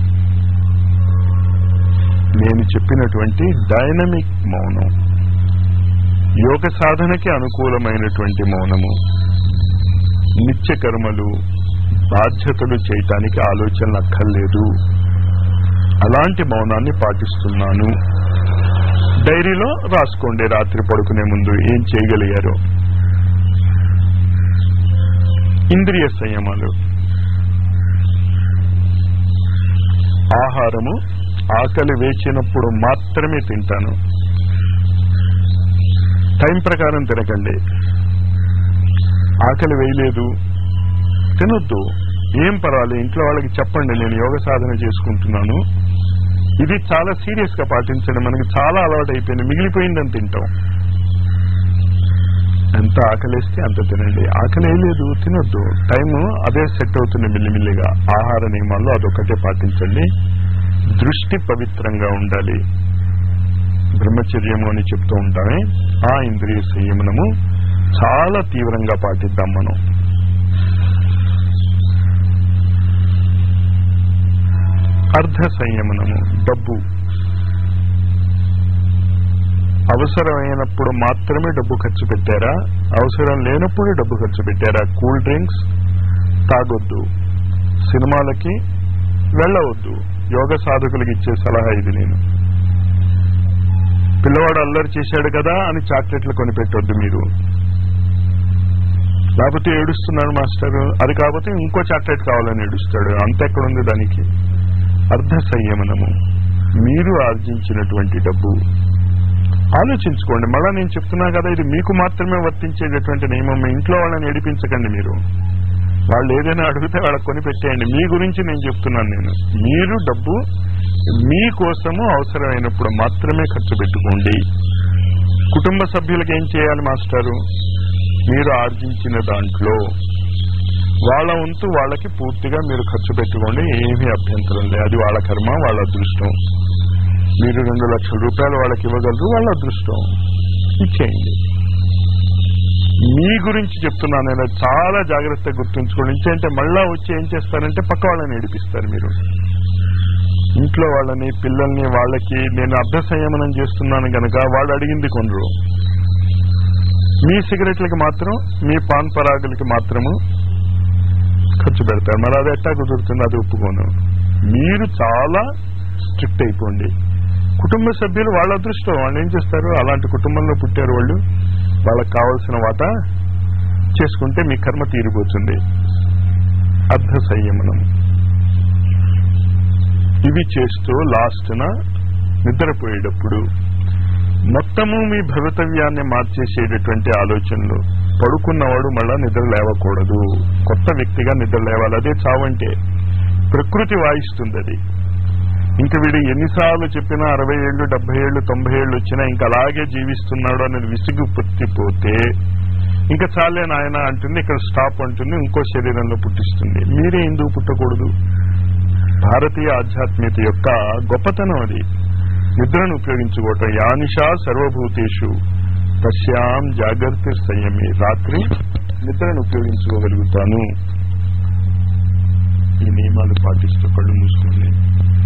నేను చెప్పినటువంటి డైనమిక్ మౌనం, యోగ సాధనకి అనుకూలమైనటువంటి మౌనము. నిత్య కర్మలు బాధ్యతలు చేయటానికి ఆలోచనలు అక్కర్లేదు. అలాంటి మౌనాన్ని పాటిస్తున్నాను. డైరీలో రాసుకోండి, రాత్రి పడుకునే ముందు ఏం చేయగలిగారో. ఇంద్రియ సంయమాలు. ఆహారము ఆకలి వేచినప్పుడు మాత్రమే తింటాను, టైం ప్రకారం తినకండి. ఆకలి వేయలేదు, తినొద్దు, ఏం పర్వాలేదు. ఇంట్లో వాళ్ళకి చెప్పండి, నేను యోగ సాధన చేసుకుంటున్నాను. ఇది చాలా సీరియస్ గా పాటించండి. మనకి చాలా అలవాటు అయిపోయింది, మిగిలిపోయిందని తింటాం. ఎంత ఆకలిస్తే అంత తినండి. ఆకలి వేయలేదు, తినొద్దు. టైము అదే సెట్ అవుతుంది మెల్లిమెల్లిగా. ఆహార నియమాల్లో అదొక్కటే పాటించండి. దృష్టి పవిత్రంగా ఉండాలి. బ్రహ్మచర్యము అని చెప్తూ ఉంటామే, ఆ ఇంద్రియ సంయమనము చాలా తీవ్రంగా పాటిద్దాం మనం. అర్ధ సంయమనము. డబ్బు అవసరమైనప్పుడు మాత్రమే డబ్బు ఖర్చు పెట్టారా, అవసరం లేనప్పుడు డబ్బు ఖర్చు పెట్టారా? కూల్ డ్రింక్స్ తాగొద్దు, సినిమాలకి వెళ్ళవద్దు. యోగ సాధకులకు ఇచ్చే సలహా ఇది. నేను పిల్లవాడు అల్లరి చేశాడు కదా అని చాక్లెట్లు కొనిపెట్టొద్దు మీరు. లేకపోతే ఏడుస్తున్నాడు మాస్టర్, అది కాకపోతే ఇంకో చాక్లెట్ కావాలని ఏడుస్తాడు. అంతెక్కడుంది దానికి? అర్ధ సంయమనము. మీరు ఆర్జించినటువంటి డబ్బు ఆలోచించుకోండి. మళ్ళా నేను చెప్తున్నా కదా, ఇది మీకు మాత్రమే వర్తించేటటువంటి నియమం. మీ ఇంట్లో వాళ్ళని ఏడిపించకండి. మీరు వాళ్ళు ఏదైనా అడిగితే వాళ్ళకి కొని పెట్టేయండి. మీ గురించి నేను చెప్తున్నాను. నేను మీరు డబ్బు మీకోసము అవసరమైనప్పుడు మాత్రమే ఖర్చు పెట్టుకోండి. కుటుంబ సభ్యులకు ఏం చేయాలి మాస్టారు? మీరు ఆర్జించిన దాంట్లో వాళ్ళ వంతు వాళ్ళకి పూర్తిగా మీరు ఖర్చు పెట్టుకోండి, ఏమీ అభ్యంతరం లేదు. అది వాళ్ళ కర్మ, వాళ్ళ అదృష్టం. మీరు 2 లక్షల రూపాయలు వాళ్ళకి ఇవ్వగలరు, వాళ్ళ అదృష్టం, ఇచ్చేయండి. మీ గురించి చెప్తున్నాను నేను, చాలా జాగ్రత్తగా గుర్తుంచుకోండి. ఇంకేంటే మళ్ళా వచ్చి ఏం చేస్తారంటే పక్క వాళ్ళని ఏడిపిస్తారు. మీరు ఇంట్లో వాళ్ళని, పిల్లల్ని, వాళ్ళకి నేను అర్ధ సంయమనం చేస్తున్నాను కనుక వాళ్ళు అడిగింది కొనరు. మీ సిగరెట్లకి మాత్రం, మీ పాన్ పరాగులకి మాత్రము ఖర్చు పెడతారు. మరి అది ఎట్టా కుదురుతుంది? అది ఒప్పుకోను. మీరు చాలా స్ట్రిక్ట్ అయిపోండి. కుటుంబ సభ్యులు వాళ్ళ అదృష్టం, వాళ్ళు ఏం చేస్తారు? అలాంటి కుటుంబంలో పుట్టారు వాళ్ళు, వాళ్ళకి కావాల్సిన వాటా చేసుకుంటే మీ కర్మ తీరిపోతుంది. అర్ధ సంయమనం ఇవి చేస్తూ లాస్ట్న నిద్రపోయేటప్పుడు మొత్తము మీ భవితవ్యాన్ని మార్చేసేటటువంటి ఆలోచనలు. పడుకున్నవాడు మళ్ళా నిద్ర లేవకూడదు, కొత్త వ్యక్తిగా నిద్ర లేవాలి. అదే చావంటే. ప్రకృతి వాయిస్తుంది అది. ఇంకా వీడు ఎన్నిసార్లు చెప్పినా 60 ఏళ్ళు 70 ఏళ్ళు 90 ఏళ్ళు వచ్చినా ఇంకా అలాగే జీవిస్తున్నాడు అనేది విసుగు పుట్టిపోతే ఇంకా చాలే నాయన అంటుంది, ఇక్కడ స్టాప్ అంటుంది, ఇంకో శరీరంలో పుట్టిస్తుంది. మీరే ఎందుకు పుట్టకూడదు? భారతీయ ఆధ్యాత్మికత యొక్క గొప్పతనం అది. నిద్రను ఉపయోగించుకోవటం. యానిషా సర్వభూతేషు తస్యాం జాగ్రత్త సంయమి. రాత్రి నిద్రను ఉపయోగించుకోగలుగుతాను. ఈ నియమాలు పాటిస్తూ కళ్ళు మూసుకుని